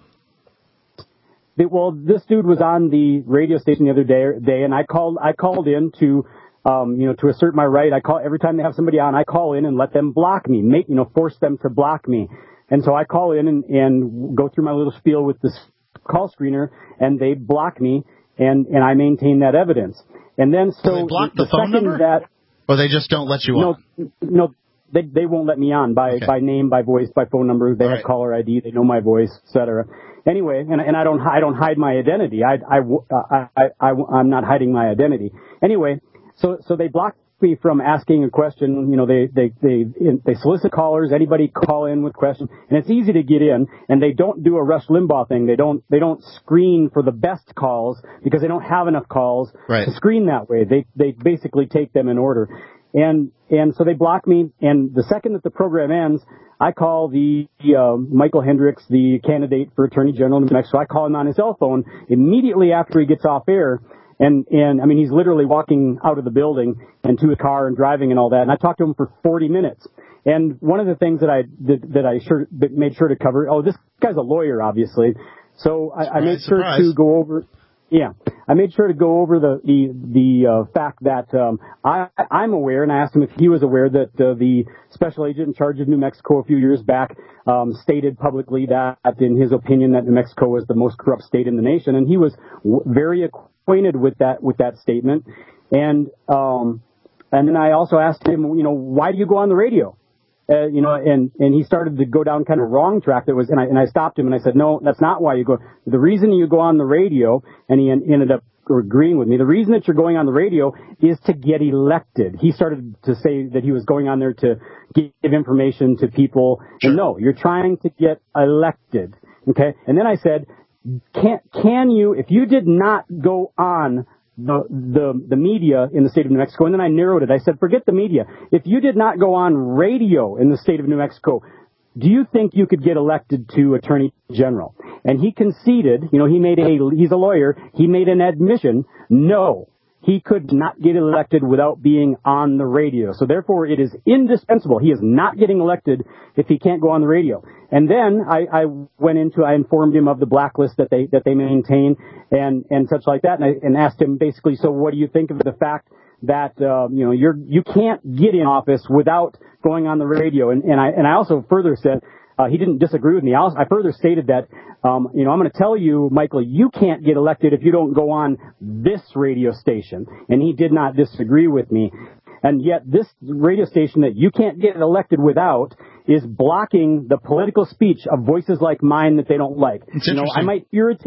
[SPEAKER 18] They, well, this dude was on the radio station the other day, day, and I called I called in to. Um, you know, to assert my right, I call every time they have somebody on, I call in and let them block me, make, you know, force them to block me. And so I call in and, and go through my little spiel with this call screener, and they block me, and, and I maintain that evidence. And then so,
[SPEAKER 2] so they block the,
[SPEAKER 18] the
[SPEAKER 2] phone number,
[SPEAKER 18] that,
[SPEAKER 2] or they just don't let you
[SPEAKER 18] no,
[SPEAKER 2] on?
[SPEAKER 18] No, they they won't let me on by
[SPEAKER 2] okay.
[SPEAKER 18] by name, by voice, by phone number. They
[SPEAKER 2] All
[SPEAKER 18] have
[SPEAKER 2] right.
[SPEAKER 18] caller I D, they know my voice, et cetera. Anyway, and and I don't I don't hide my identity. I I I I, I I'm not hiding my identity. Anyway, so so they block me from asking a question. You know, they they they they solicit callers. Anybody call in with questions, and it's easy to get in. And they don't do a Rush Limbaugh thing. They don't they don't screen for the best calls because they don't have enough calls
[SPEAKER 2] right.
[SPEAKER 18] to screen that way. They they basically take them in order, and and so they block me. And the second that the program ends, I call the uh, Michael Hendricks, the candidate for Attorney General in New Mexico. I call him on his cell phone immediately after he gets off air. And, and, I mean, he's literally walking out of the building and to his car and driving and all that. And I talked to him for forty minutes. And one of the things that I, that, that I sure, that made sure to cover, oh, this guy's a lawyer, obviously. So I,
[SPEAKER 2] surprise,
[SPEAKER 18] I made sure
[SPEAKER 2] surprise.
[SPEAKER 18] to go over, yeah, I made sure to go over the, the, the, uh, fact that, um, I, I'm aware, and I asked him if he was aware that, uh, the special agent in charge of New Mexico a few years back, um, stated publicly that, in his opinion, that New Mexico was the most corrupt state in the nation. And he was w- very acquainted with that with that statement, and um, and then I also asked him, you know, why do you go on the radio? Uh, you know, and and he started to go down kind of wrong track. That was, and I and I stopped him and I said, no, that's not why you go. The reason you go on the radio, and he en- ended up agreeing with me. The reason that you're going on the radio is to get elected. He started to say that he was going on there to give information to people. Sure. And no, you're trying to get elected. Okay, and then I said, Can can you, if you did not go on the the the media in the state of New Mexico, and then I narrowed it. I said, forget the media. If you did not go on radio in the state of New Mexico, do you think you could get elected to Attorney General? And he conceded, you know, he made a, he's a lawyer, he made an admission, no, he could not get elected without being on the radio. So therefore, it is indispensable. He is not getting elected if he can't go on the radio. And then I, I went into, I informed him of the blacklist that they that they maintain and and such like that, and I and asked him basically, so what do you think of the fact that uh, you know you're you can't get in office without going on the radio? And and I and I also further said. Uh, he didn't disagree with me. I, also, I further stated that, um, you know, I'm going to tell you, Michael, you can't get elected if you don't go on this radio station. And he did not disagree with me. And yet this radio station that you can't get elected without is blocking the political speech of voices like mine that they don't like.
[SPEAKER 2] It's
[SPEAKER 18] you know, I might irritate,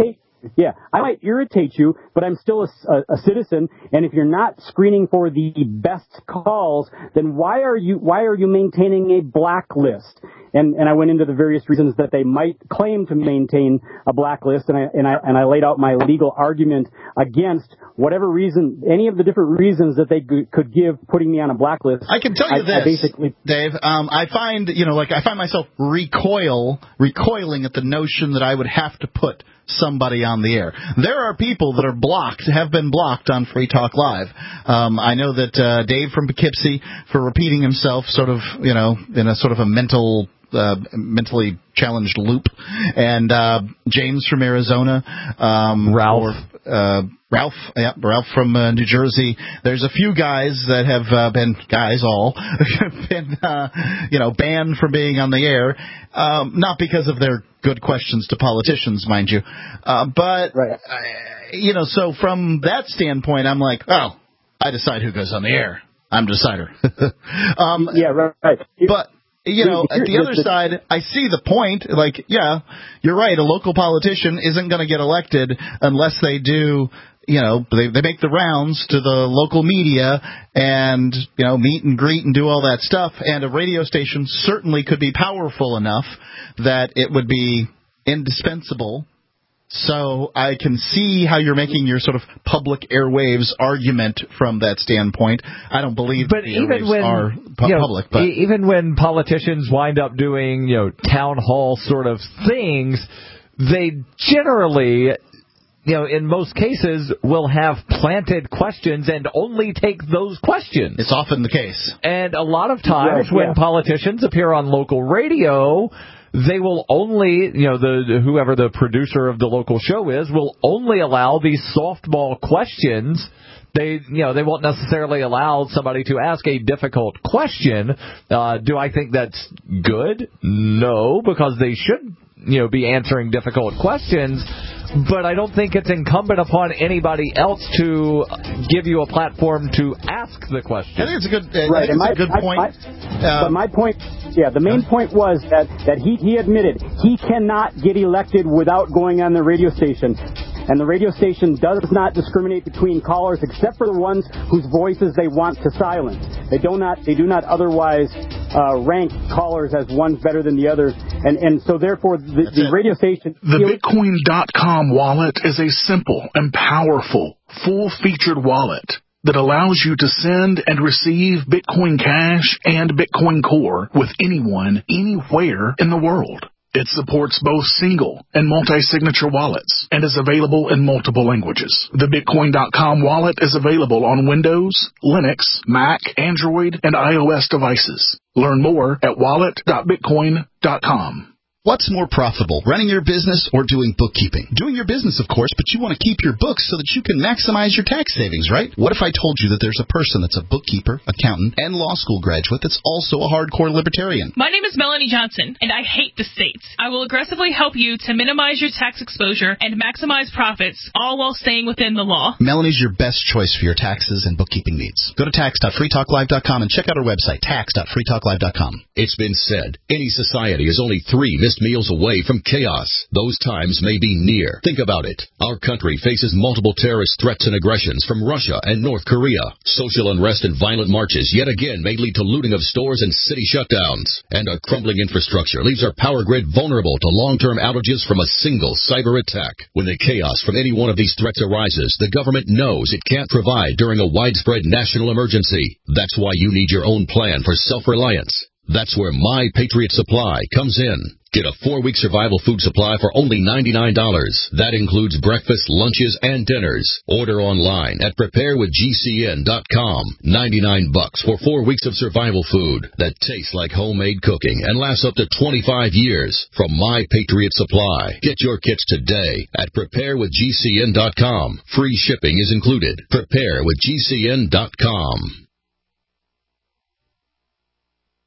[SPEAKER 18] Yeah, I might irritate you, but I'm still a, a, a citizen. And if you're not screening for the best calls, then why are you why are you maintaining a blacklist? And and I went into the various reasons that they might claim to maintain a blacklist, and I and I and I laid out my legal argument against whatever reason, any of the different reasons that they could give putting me on a blacklist.
[SPEAKER 2] I can tell you
[SPEAKER 18] I,
[SPEAKER 2] this,
[SPEAKER 18] I basically,
[SPEAKER 2] Dave. Um, I find you know, like I find myself recoil, recoiling at the notion that I would have to put somebody on the air. There are people that are blocked, have been blocked on Free Talk Live. Um, I know that uh, Dave from Poughkeepsie, for repeating himself, sort of, you know, in a sort of a mental. Uh, mentally challenged loop, and uh, James from Arizona, um,
[SPEAKER 4] Ralph,
[SPEAKER 2] or, uh, Ralph, yeah, Ralph from uh, New Jersey. There's a few guys that have uh, been guys all have been uh, you know banned from being on the air, um, not because of their good questions to politicians, mind you, uh, but
[SPEAKER 18] right.
[SPEAKER 2] uh, you know. So from that standpoint, I'm like, oh, I decide who goes on the air. I'm a decider. um,
[SPEAKER 18] yeah, right. right.
[SPEAKER 2] But. You know, at the other side, I see the point. Like, yeah, you're right. A local politician isn't going to get elected unless they do, you know, they, they make the rounds to the local media and, you know, meet and greet and do all that stuff. And a radio station certainly could be powerful enough that it would be indispensable. So I can see how you're making your sort of public airwaves argument from that standpoint. I don't believe
[SPEAKER 4] but
[SPEAKER 2] the
[SPEAKER 4] even
[SPEAKER 2] airwaves
[SPEAKER 4] when,
[SPEAKER 2] are pu-
[SPEAKER 4] you know,
[SPEAKER 2] public. But
[SPEAKER 4] e- even when politicians wind up doing, you know, town hall sort of things, they generally, you know, in most cases will have planted questions and only take those questions.
[SPEAKER 2] It's often the case.
[SPEAKER 4] And a lot of times
[SPEAKER 18] right,
[SPEAKER 4] when
[SPEAKER 18] yeah.
[SPEAKER 4] politicians appear on local radio, they will only, you know, the whoever the producer of the local show is will only allow these softball questions. They, you know, they won't necessarily allow somebody to ask a difficult question. Uh, do I think that's good? No, because they should, you know, be answering difficult questions. But I don't think it's incumbent upon anybody else to give you a platform to ask the question.
[SPEAKER 2] I think it's a good, uh,
[SPEAKER 18] right.
[SPEAKER 2] I think
[SPEAKER 18] my,
[SPEAKER 2] it's a good
[SPEAKER 18] I,
[SPEAKER 2] point.
[SPEAKER 18] I,
[SPEAKER 2] uh,
[SPEAKER 18] but my point, yeah, the main point was that, that he, he admitted he cannot get elected without going on the radio station. And the radio station does not discriminate between callers except for the ones whose voices they want to silence. They do not, they do not otherwise uh, rank callers as one's better than the other. And, and so therefore the, the radio station...
[SPEAKER 8] The Bitcoin dot com wallet is a simple and powerful, full-featured wallet that allows you to send and receive Bitcoin Cash and Bitcoin Core with anyone, anywhere in the world. It supports both single and multi-signature wallets and is available in multiple languages. The Bitcoin dot com wallet is available on Windows, Linux, Mac, Android, and iOS devices. Learn more at wallet dot bitcoin dot com.
[SPEAKER 19] What's more profitable, running your business or doing bookkeeping? Doing your business, of course, but you want to keep your books so that you can maximize your tax savings, right? What if I told you that there's a person that's a bookkeeper, accountant, and law school graduate that's also a hardcore libertarian?
[SPEAKER 20] My name is Melanie Johnson, and I hate the states. I will aggressively help you to minimize your tax exposure and maximize profits, all while staying within the law.
[SPEAKER 19] Melanie's your best choice for your taxes and bookkeeping needs. Go to tax dot free talk live dot com and check out our website, tax dot free talk live dot com.
[SPEAKER 11] It's been said, any society is only three missed meals away from chaos. Those times may be near. Think about it. Our country faces multiple terrorist threats and aggressions from Russia and North Korea. Social unrest and violent marches yet again may lead to looting of stores and city shutdowns. And a crumbling infrastructure leaves our power grid vulnerable to long-term outages from a single cyber attack. When the chaos from any one of these threats arises, the government knows it can't provide during a widespread national emergency. That's why you need your own plan for self-reliance. That's where My Patriot Supply comes in. Get a four-week survival food supply for only ninety-nine dollars. That includes breakfast, lunches, and dinners. Order online at prepare with G C N dot com. ninety-nine bucks for four weeks of survival food that tastes like homemade cooking and lasts up to twenty-five years from My Patriot Supply. Get your kits today at prepare with G C N dot com. Free shipping is included. prepare with G C N dot com.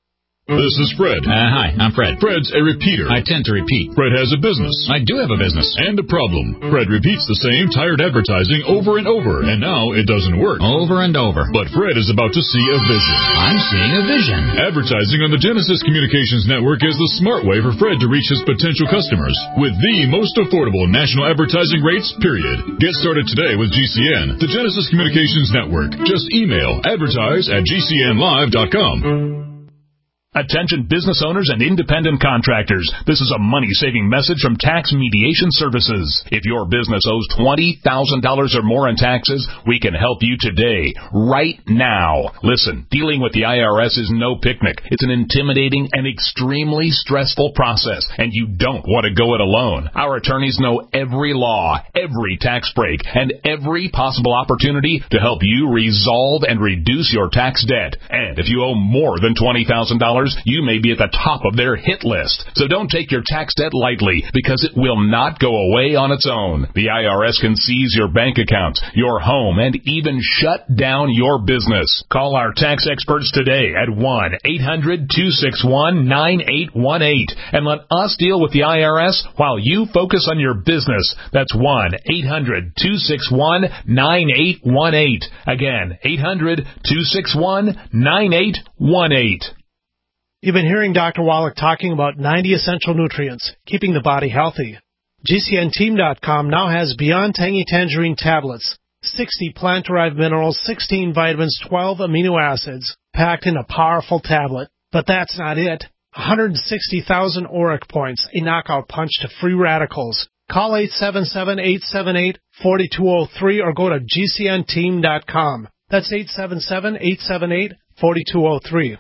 [SPEAKER 21] This is Fred.
[SPEAKER 22] Uh, hi, I'm Fred.
[SPEAKER 21] Fred's a repeater.
[SPEAKER 22] I tend to repeat.
[SPEAKER 21] Fred has a business.
[SPEAKER 22] I do have a business.
[SPEAKER 21] And a problem. Fred repeats the same tired advertising over and over, and now it doesn't work.
[SPEAKER 22] Over and over.
[SPEAKER 21] But Fred is about to see a vision.
[SPEAKER 22] I'm seeing a vision.
[SPEAKER 21] Advertising on the Genesis Communications Network is the smart way for Fred to reach his potential customers with the most affordable national advertising rates, period. Get started today with G C N, the Genesis Communications Network. Just email advertise at g c n live dot com.
[SPEAKER 23] Attention business owners and independent contractors. This is a money-saving message from Tax Mediation Services. If your business owes twenty thousand dollars or more in taxes, we can help you today, right now. Listen, dealing with the I R S is no picnic. It's an intimidating and extremely stressful process, and you don't want to go it alone. Our attorneys know every law, every tax break, and every possible opportunity to help you resolve and reduce your tax debt. And if you owe more than twenty thousand dollars, you may be at the top of their hit list. So don't take your tax debt lightly, because it will not go away on its own. The I R S can seize your bank accounts, your home, and even shut down your business. Call our tax experts today at one eight hundred two six one nine eight one eight and let us deal with the I R S while you focus on your business. That's one eight hundred two six one nine eight one eight. Again, eight hundred two six one nine eight one eight.
[SPEAKER 24] You've been hearing Doctor Wallach talking about ninety essential nutrients, keeping the body healthy. G C N team dot com now has Beyond Tangy Tangerine tablets, sixty plant-derived minerals, sixteen vitamins, twelve amino acids, packed in a powerful tablet. But that's not it. one hundred sixty thousand auric points, a knockout punch to free radicals. Call eight seven seven, eight seven eight, four two zero three or go to G C N team dot com. That's eight seven seven, eight seven eight, four two zero three.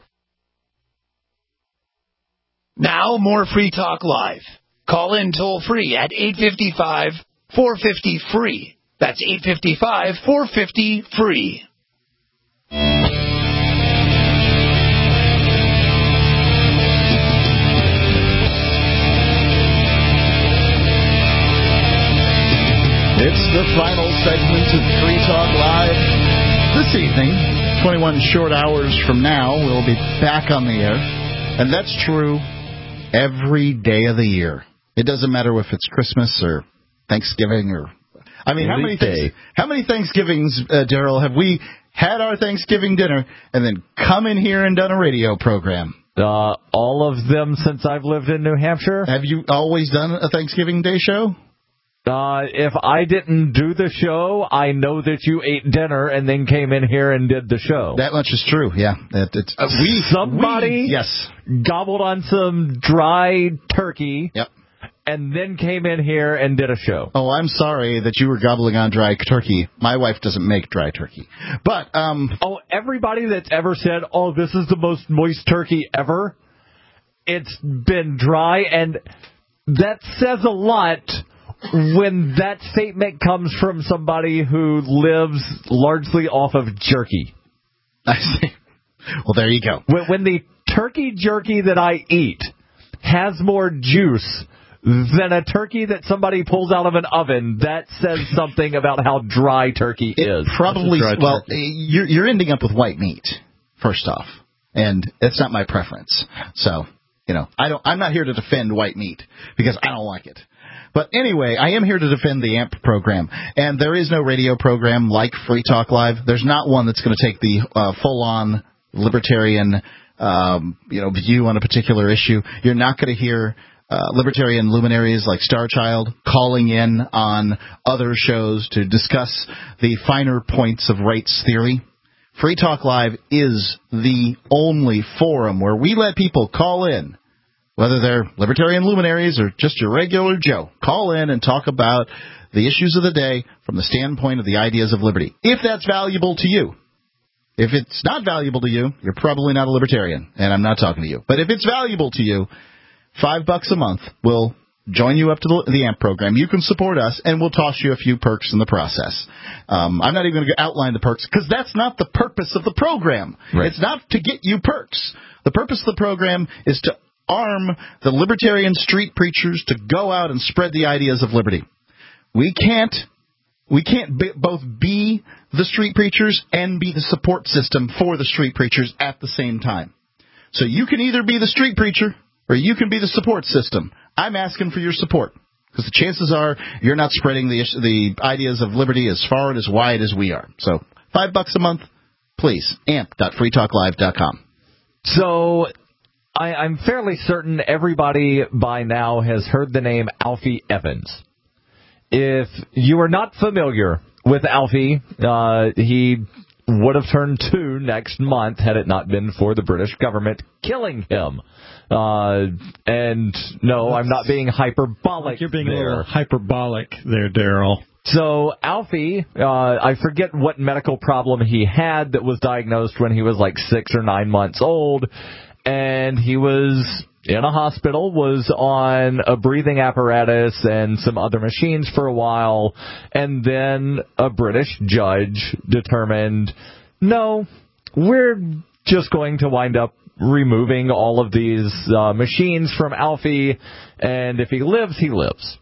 [SPEAKER 13] Now, more Free Talk Live. Call in toll-free at eight five five, four five zero, free. That's eight five five, four five zero, free.
[SPEAKER 2] It's the final segment of Free Talk Live. This evening, twenty-one short hours from now, we'll be back on the air. And that's true every day of the year. It doesn't matter if it's Christmas or Thanksgiving or... I mean, how many, things, how many Thanksgivings, uh, Daryl, have we had our Thanksgiving dinner and then come in here and done a radio program?
[SPEAKER 4] Uh, all of them since I've lived in New Hampshire.
[SPEAKER 2] Have you always done a Thanksgiving Day show?
[SPEAKER 4] Uh, if I didn't do the show, I know that you ate dinner and then came in here and did the show.
[SPEAKER 2] That much is true, yeah. It, it,
[SPEAKER 4] uh, we Somebody
[SPEAKER 2] we, yes.
[SPEAKER 4] gobbled on some dry turkey.
[SPEAKER 2] Yep.
[SPEAKER 4] And then came in here and did a show.
[SPEAKER 2] Oh, I'm sorry that you were gobbling on dry turkey. My wife doesn't make dry turkey. But, um...
[SPEAKER 4] Oh, everybody that's ever said, oh, this is the most moist turkey ever, it's been dry, and that says a lot when that statement comes from somebody who lives largely off of jerky.
[SPEAKER 2] I see. Well, there you go.
[SPEAKER 4] When, when the turkey jerky that I eat has more juice than a turkey that somebody pulls out of an oven, that says something about how dry turkey
[SPEAKER 2] it
[SPEAKER 4] is.
[SPEAKER 2] Probably, well, you're, you're ending up with white meat, first off, and it's not my preference. So, you know, I don't, I'm not here to defend white meat because I don't like it. But anyway, I am here to defend the A M P program, and there is no radio program like Free Talk Live. There's not one that's going to take the uh, full-on libertarian, um, you know, view on a particular issue. You're not going to hear uh, libertarian luminaries like Starchild calling in on other shows to discuss the finer points of rights theory. Free Talk Live is the only forum where we let people call in, whether they're libertarian luminaries or just your regular Joe. Call in and talk about the issues of the day from the standpoint of the ideas of liberty, if that's valuable to you. If it's not valuable to you, you're probably not a libertarian, and I'm not talking to you. But if it's valuable to you, five bucks a month will join you up to the, the A M P program. You can support us, and we'll toss you a few perks in the process. Um, I'm not even going to outline the perks, because that's not the purpose of the program. Right. It's not to get you perks. The purpose of the program is to arm the libertarian street preachers to go out and spread the ideas of liberty. We can't we can't be, both be the street preachers and be the support system for the street preachers at the same time. So you can either be the street preacher or you can be the support system. I'm asking for your support because the chances are you're not spreading the the ideas of liberty as far and as wide as we are. So five bucks a month, please. amp dot free talk live dot com.
[SPEAKER 4] So I, I'm fairly certain everybody by now has heard the name Alfie Evans. If you are not familiar with Alfie, uh, he would have turned two next month had it not been for the British government killing him. Uh, and no, I'm not being hyperbolic.
[SPEAKER 6] You're being
[SPEAKER 4] there.
[SPEAKER 6] a little hyperbolic there, Daryl.
[SPEAKER 4] So Alfie, uh, I forget what medical problem he had that was diagnosed when he was like six or nine months old, and he was in a hospital, was on a breathing apparatus and some other machines for a while, and then a British judge determined, no, we're just going to wind up removing all of these uh, machines from Alfie, and if he lives, he lives.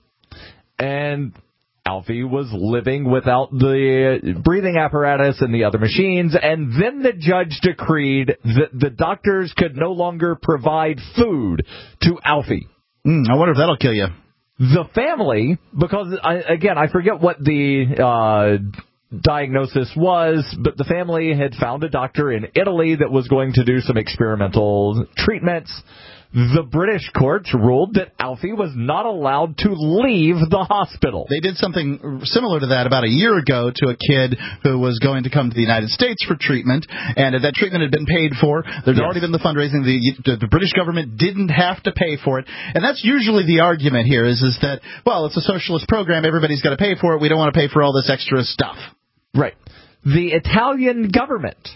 [SPEAKER 4] And Alfie was living without the breathing apparatus and the other machines, and then the judge decreed that the doctors could no longer provide food to Alfie.
[SPEAKER 2] Mm, I wonder if that'll kill you.
[SPEAKER 4] The family, because, I, again, I forget what the uh, diagnosis was, but the family had found a doctor in Italy that was going to do some experimental treatments. The British courts ruled that Alfie was not allowed to leave the hospital.
[SPEAKER 2] They did something similar to that about a year ago to a kid who was going to come to the United States for treatment, and that treatment had been paid for. There's yes. already been the fundraising. The, the British government didn't have to pay for it, and that's usually the argument here is, is that, well, it's a socialist program. Everybody's got to pay for it. We don't want to pay for all this extra stuff.
[SPEAKER 4] Right. The Italian government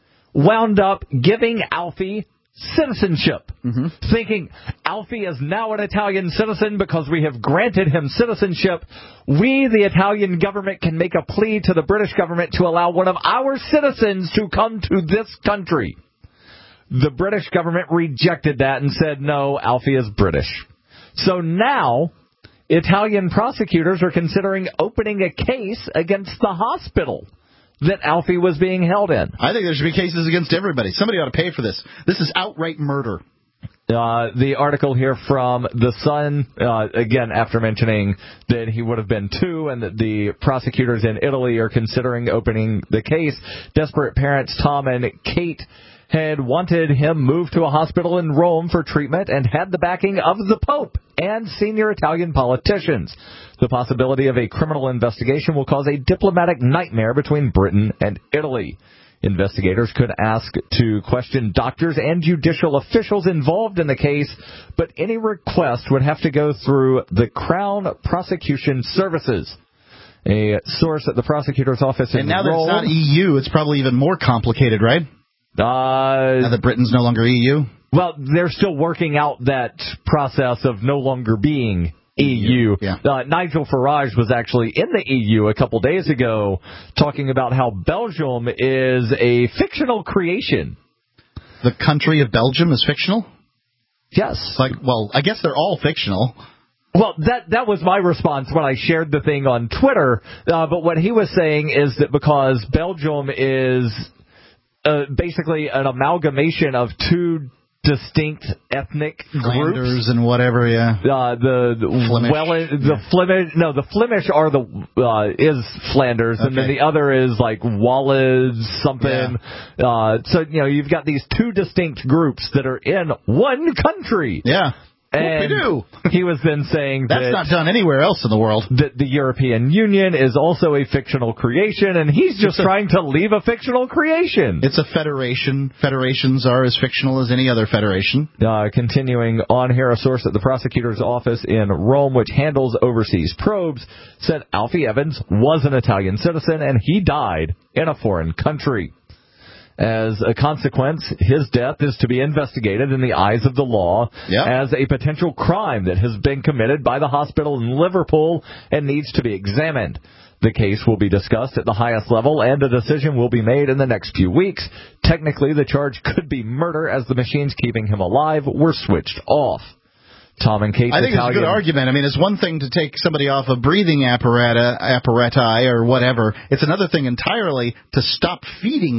[SPEAKER 4] wound up giving Alfie citizenship, mm-hmm. thinking Alfie is now an Italian citizen because we have granted him citizenship. We, the Italian government, can make a plea to the British government to allow one of our citizens to come to this country. The British government rejected that and said, no, Alfie is British. So now Italian prosecutors are considering opening a case against the hospital that Alfie was being held in.
[SPEAKER 2] I think there should be cases against everybody. Somebody ought to pay for this. This is outright murder.
[SPEAKER 4] Uh, the article here from The Sun, uh, again, after mentioning that he would have been two and that the prosecutors in Italy are considering opening the case, desperate parents Tom and Kate had wanted him moved to a hospital in Rome for treatment and had the backing of the Pope and senior Italian politicians. The possibility of a criminal investigation will cause a diplomatic nightmare between Britain and Italy. Investigators could ask to question doctors and judicial officials involved in the case, but any request would have to go through the Crown Prosecution Services. A source at the prosecutor's office in
[SPEAKER 2] And now that
[SPEAKER 4] Rome,
[SPEAKER 2] it's not E U, it's probably even more complicated, right?
[SPEAKER 4] Uh,
[SPEAKER 2] now that Britain's no longer E U?
[SPEAKER 4] Well, they're still working out that process of no longer being E U.
[SPEAKER 2] Yeah.
[SPEAKER 4] Uh, Nigel Farage was actually in the E U a couple days ago talking about how Belgium is a fictional creation.
[SPEAKER 2] The country of Belgium is fictional?
[SPEAKER 4] Yes.
[SPEAKER 2] Like, well, I guess they're all fictional.
[SPEAKER 4] Well, that that was my response when I shared the thing on Twitter. Uh, but what he was saying is that because Belgium is uh, basically an amalgamation of two distinct ethnic
[SPEAKER 2] Flanders
[SPEAKER 4] groups
[SPEAKER 2] and whatever, yeah.
[SPEAKER 4] Uh, the the
[SPEAKER 2] Flemish.
[SPEAKER 4] Well, the
[SPEAKER 2] yeah.
[SPEAKER 4] Flemish. No, the Flemish are the uh, is Flanders, okay. And then the other is like Wallets something. Yeah. Uh, so you know you've got these two distinct groups that are in one country.
[SPEAKER 2] Yeah.
[SPEAKER 4] And
[SPEAKER 2] we do.
[SPEAKER 4] He was then saying
[SPEAKER 2] that's
[SPEAKER 4] that
[SPEAKER 2] not done anywhere else in the world.
[SPEAKER 4] That the European Union is also a fictional creation, and he's just a, trying to leave a fictional creation.
[SPEAKER 2] It's a federation. Federations are as fictional as any other federation.
[SPEAKER 4] Uh, continuing on here, a source at the prosecutor's office in Rome, which handles overseas probes, said Alfie Evans was an Italian citizen, and he died in a foreign country. As a consequence, his death is to be investigated in the eyes of the law
[SPEAKER 2] yep.
[SPEAKER 4] as a potential crime that has been committed by the hospital in Liverpool and needs to be examined. The case will be discussed at the highest level, and a decision will be made in the next few weeks. Technically, the charge could be murder, as the machines keeping him alive were switched off. Tom and Kate.
[SPEAKER 2] I think
[SPEAKER 4] Italian.
[SPEAKER 2] It's a good argument. I mean, it's one thing to take somebody off a breathing apparata, apparati or whatever. It's another thing entirely to stop feeding them.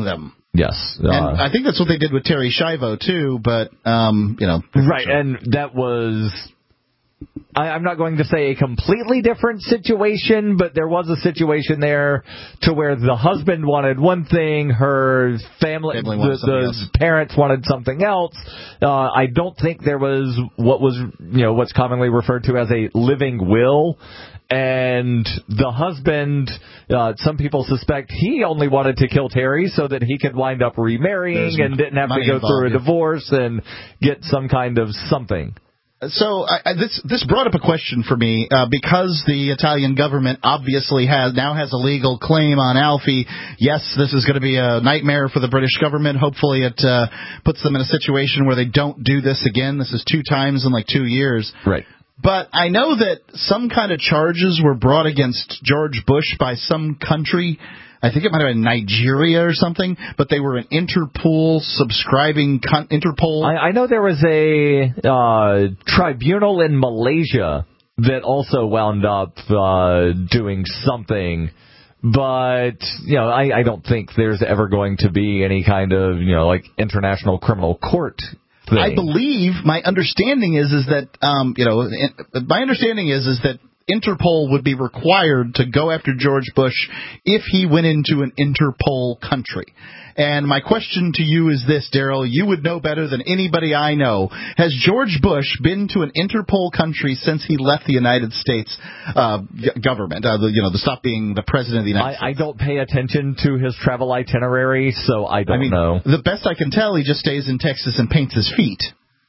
[SPEAKER 4] Yes.
[SPEAKER 2] Uh, and I think that's what they did with Terri Schiavo, too, but, um, you know.
[SPEAKER 4] Right, sure. And that was... I, I'm not going to say a completely different situation, but there was a situation there to where the husband wanted one thing, her family, family the, the parents wanted something else. Uh, I don't think there was what was, you know, what's commonly referred to as a living will. And the husband, uh, some people suspect he only wanted to kill Terri so that he could wind up remarrying There's and didn't have to go involved, through a yeah. divorce and get some kind of something.
[SPEAKER 2] So I, I, this this brought up a question for me uh, because the Italian government obviously has now has a legal claim on Alfie. Yes, this is going to be a nightmare for the British government. Hopefully, it uh, puts them in a situation where they don't do this again. This is two times in like two years.
[SPEAKER 4] Right.
[SPEAKER 2] But I know that some kind of charges were brought against George Bush by some country. I think it might have been Nigeria or something, but they were an Interpol subscribing con- Interpol.
[SPEAKER 4] I, I know there was a uh, tribunal in Malaysia that also wound up uh, doing something, but you know, I, I don't think there's ever going to be any kind of you know like international criminal court thing.
[SPEAKER 2] I believe my understanding is is that um, you know my understanding is is that Interpol would be required to go after George Bush if he went into an Interpol country. And my question to you is this, Daryl. You would know better than anybody I know. Has George Bush been to an Interpol country since he left the United States uh, government, uh, the, you know, to stop being the president of the United
[SPEAKER 4] I,
[SPEAKER 2] States?
[SPEAKER 4] I don't pay attention to his travel itinerary, so I don't
[SPEAKER 2] I mean,
[SPEAKER 4] know.
[SPEAKER 2] The best I can tell, he just stays in Texas and paints his feet.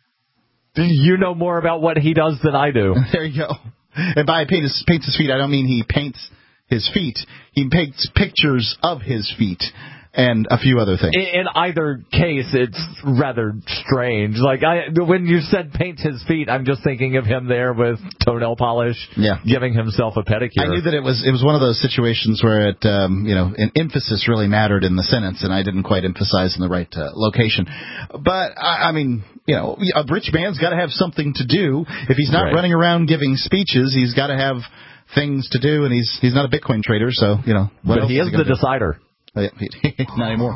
[SPEAKER 4] You know more about what he does than I do.
[SPEAKER 2] There you go. And by paint his, paints his feet, I don't mean he paints his feet. He paints pictures of his feet and a few other things.
[SPEAKER 4] In, in either case, it's rather strange. Like I, when you said paints his feet, I'm just thinking of him there with toenail polish,
[SPEAKER 2] yeah.
[SPEAKER 4] giving himself a pedicure.
[SPEAKER 2] I knew that it was it was one of those situations where it, um, you know, an emphasis really mattered in the sentence, and I didn't quite emphasize in the right uh, location. But I, I mean. You know, a rich man's got to have something to do. If he's not right. running around giving speeches, he's got to have things to do, and he's he's not a Bitcoin trader, so, you know. What
[SPEAKER 4] but he is, is the do? decider.
[SPEAKER 2] Not anymore.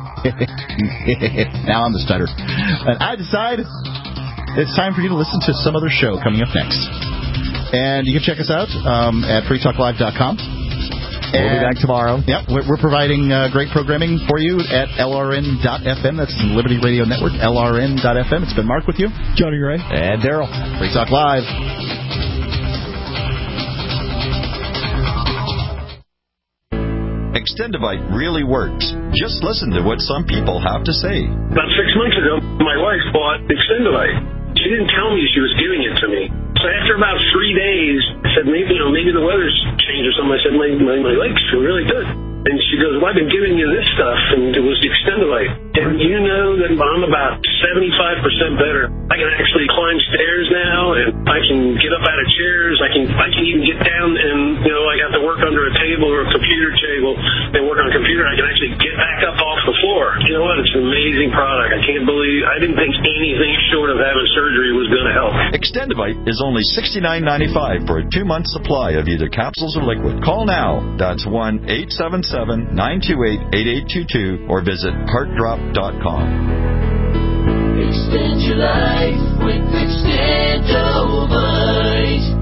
[SPEAKER 2] Now I'm the stutter. And I decide it's time for you to listen to some other show coming up next. And you can check us out um, at free talk live dot com.
[SPEAKER 4] We'll be back tomorrow.
[SPEAKER 2] Yep, we're, we're providing uh, great programming for you at L R N dot F M. That's Liberty Radio Network, L R N dot F M. It's been Mark with you.
[SPEAKER 6] Johnny Ray.
[SPEAKER 4] And Daryl.
[SPEAKER 2] Free Talk Live.
[SPEAKER 1] Extendivite really works. Just listen to what some people have to say.
[SPEAKER 5] About six months ago, my wife bought Extendivite. She didn't tell me she was giving it to me. So after about three days, I said, maybe, you know, maybe the weather's changed or something. I said, my, my, my legs feel really good. And she goes, well, I've been giving you this stuff, and it was Extendivite. And you know that I'm about seventy-five percent better. I can actually climb stairs now, and I can get up out of chairs. I can I can even get down, and, you know, I got to work under a table or a computer table and work on a computer. I can actually get back up off the floor. You know what? It's an amazing product. I can't believe, I didn't think anything short of having surgery was going to help.
[SPEAKER 1] Extendivite is only sixty-nine ninety-five for a two-month supply of either capsules or liquid. Call now. That's one eight seven seven, nine two eight, eight eight two two or visit heart drop dot com.
[SPEAKER 9] Extend your life with Extendivite.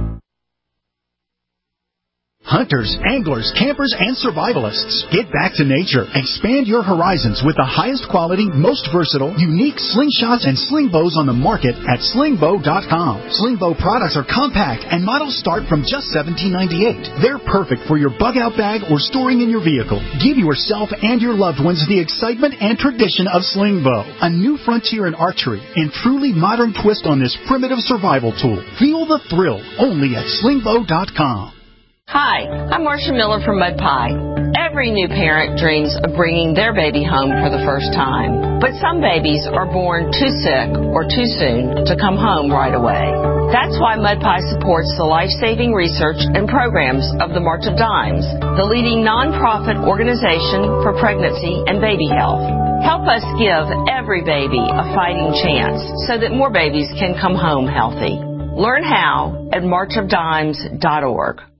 [SPEAKER 12] Hunters, anglers, campers, and survivalists, get back to nature. Expand your horizons with the highest quality, most versatile, unique slingshots and sling bows on the market at sling bow dot com. Sling bow products are compact and models start from just seventeen ninety-eight. They're perfect for your bug out bag or storing in your vehicle. Give yourself and your loved ones the excitement and tradition of sling bow, a new frontier in archery and truly modern twist on this primitive survival tool. Feel the thrill only at sling bow dot com.
[SPEAKER 10] Hi, I'm Marcia Miller from Mud Pie. Every new parent dreams of bringing their baby home for the first time. But some babies are born too sick or too soon to come home right away. That's why Mud Pie supports the life-saving research and programs of the March of Dimes, the leading nonprofit organization for pregnancy and baby health. Help us give every baby a fighting chance so that more babies can come home healthy. Learn how at march of dimes dot org.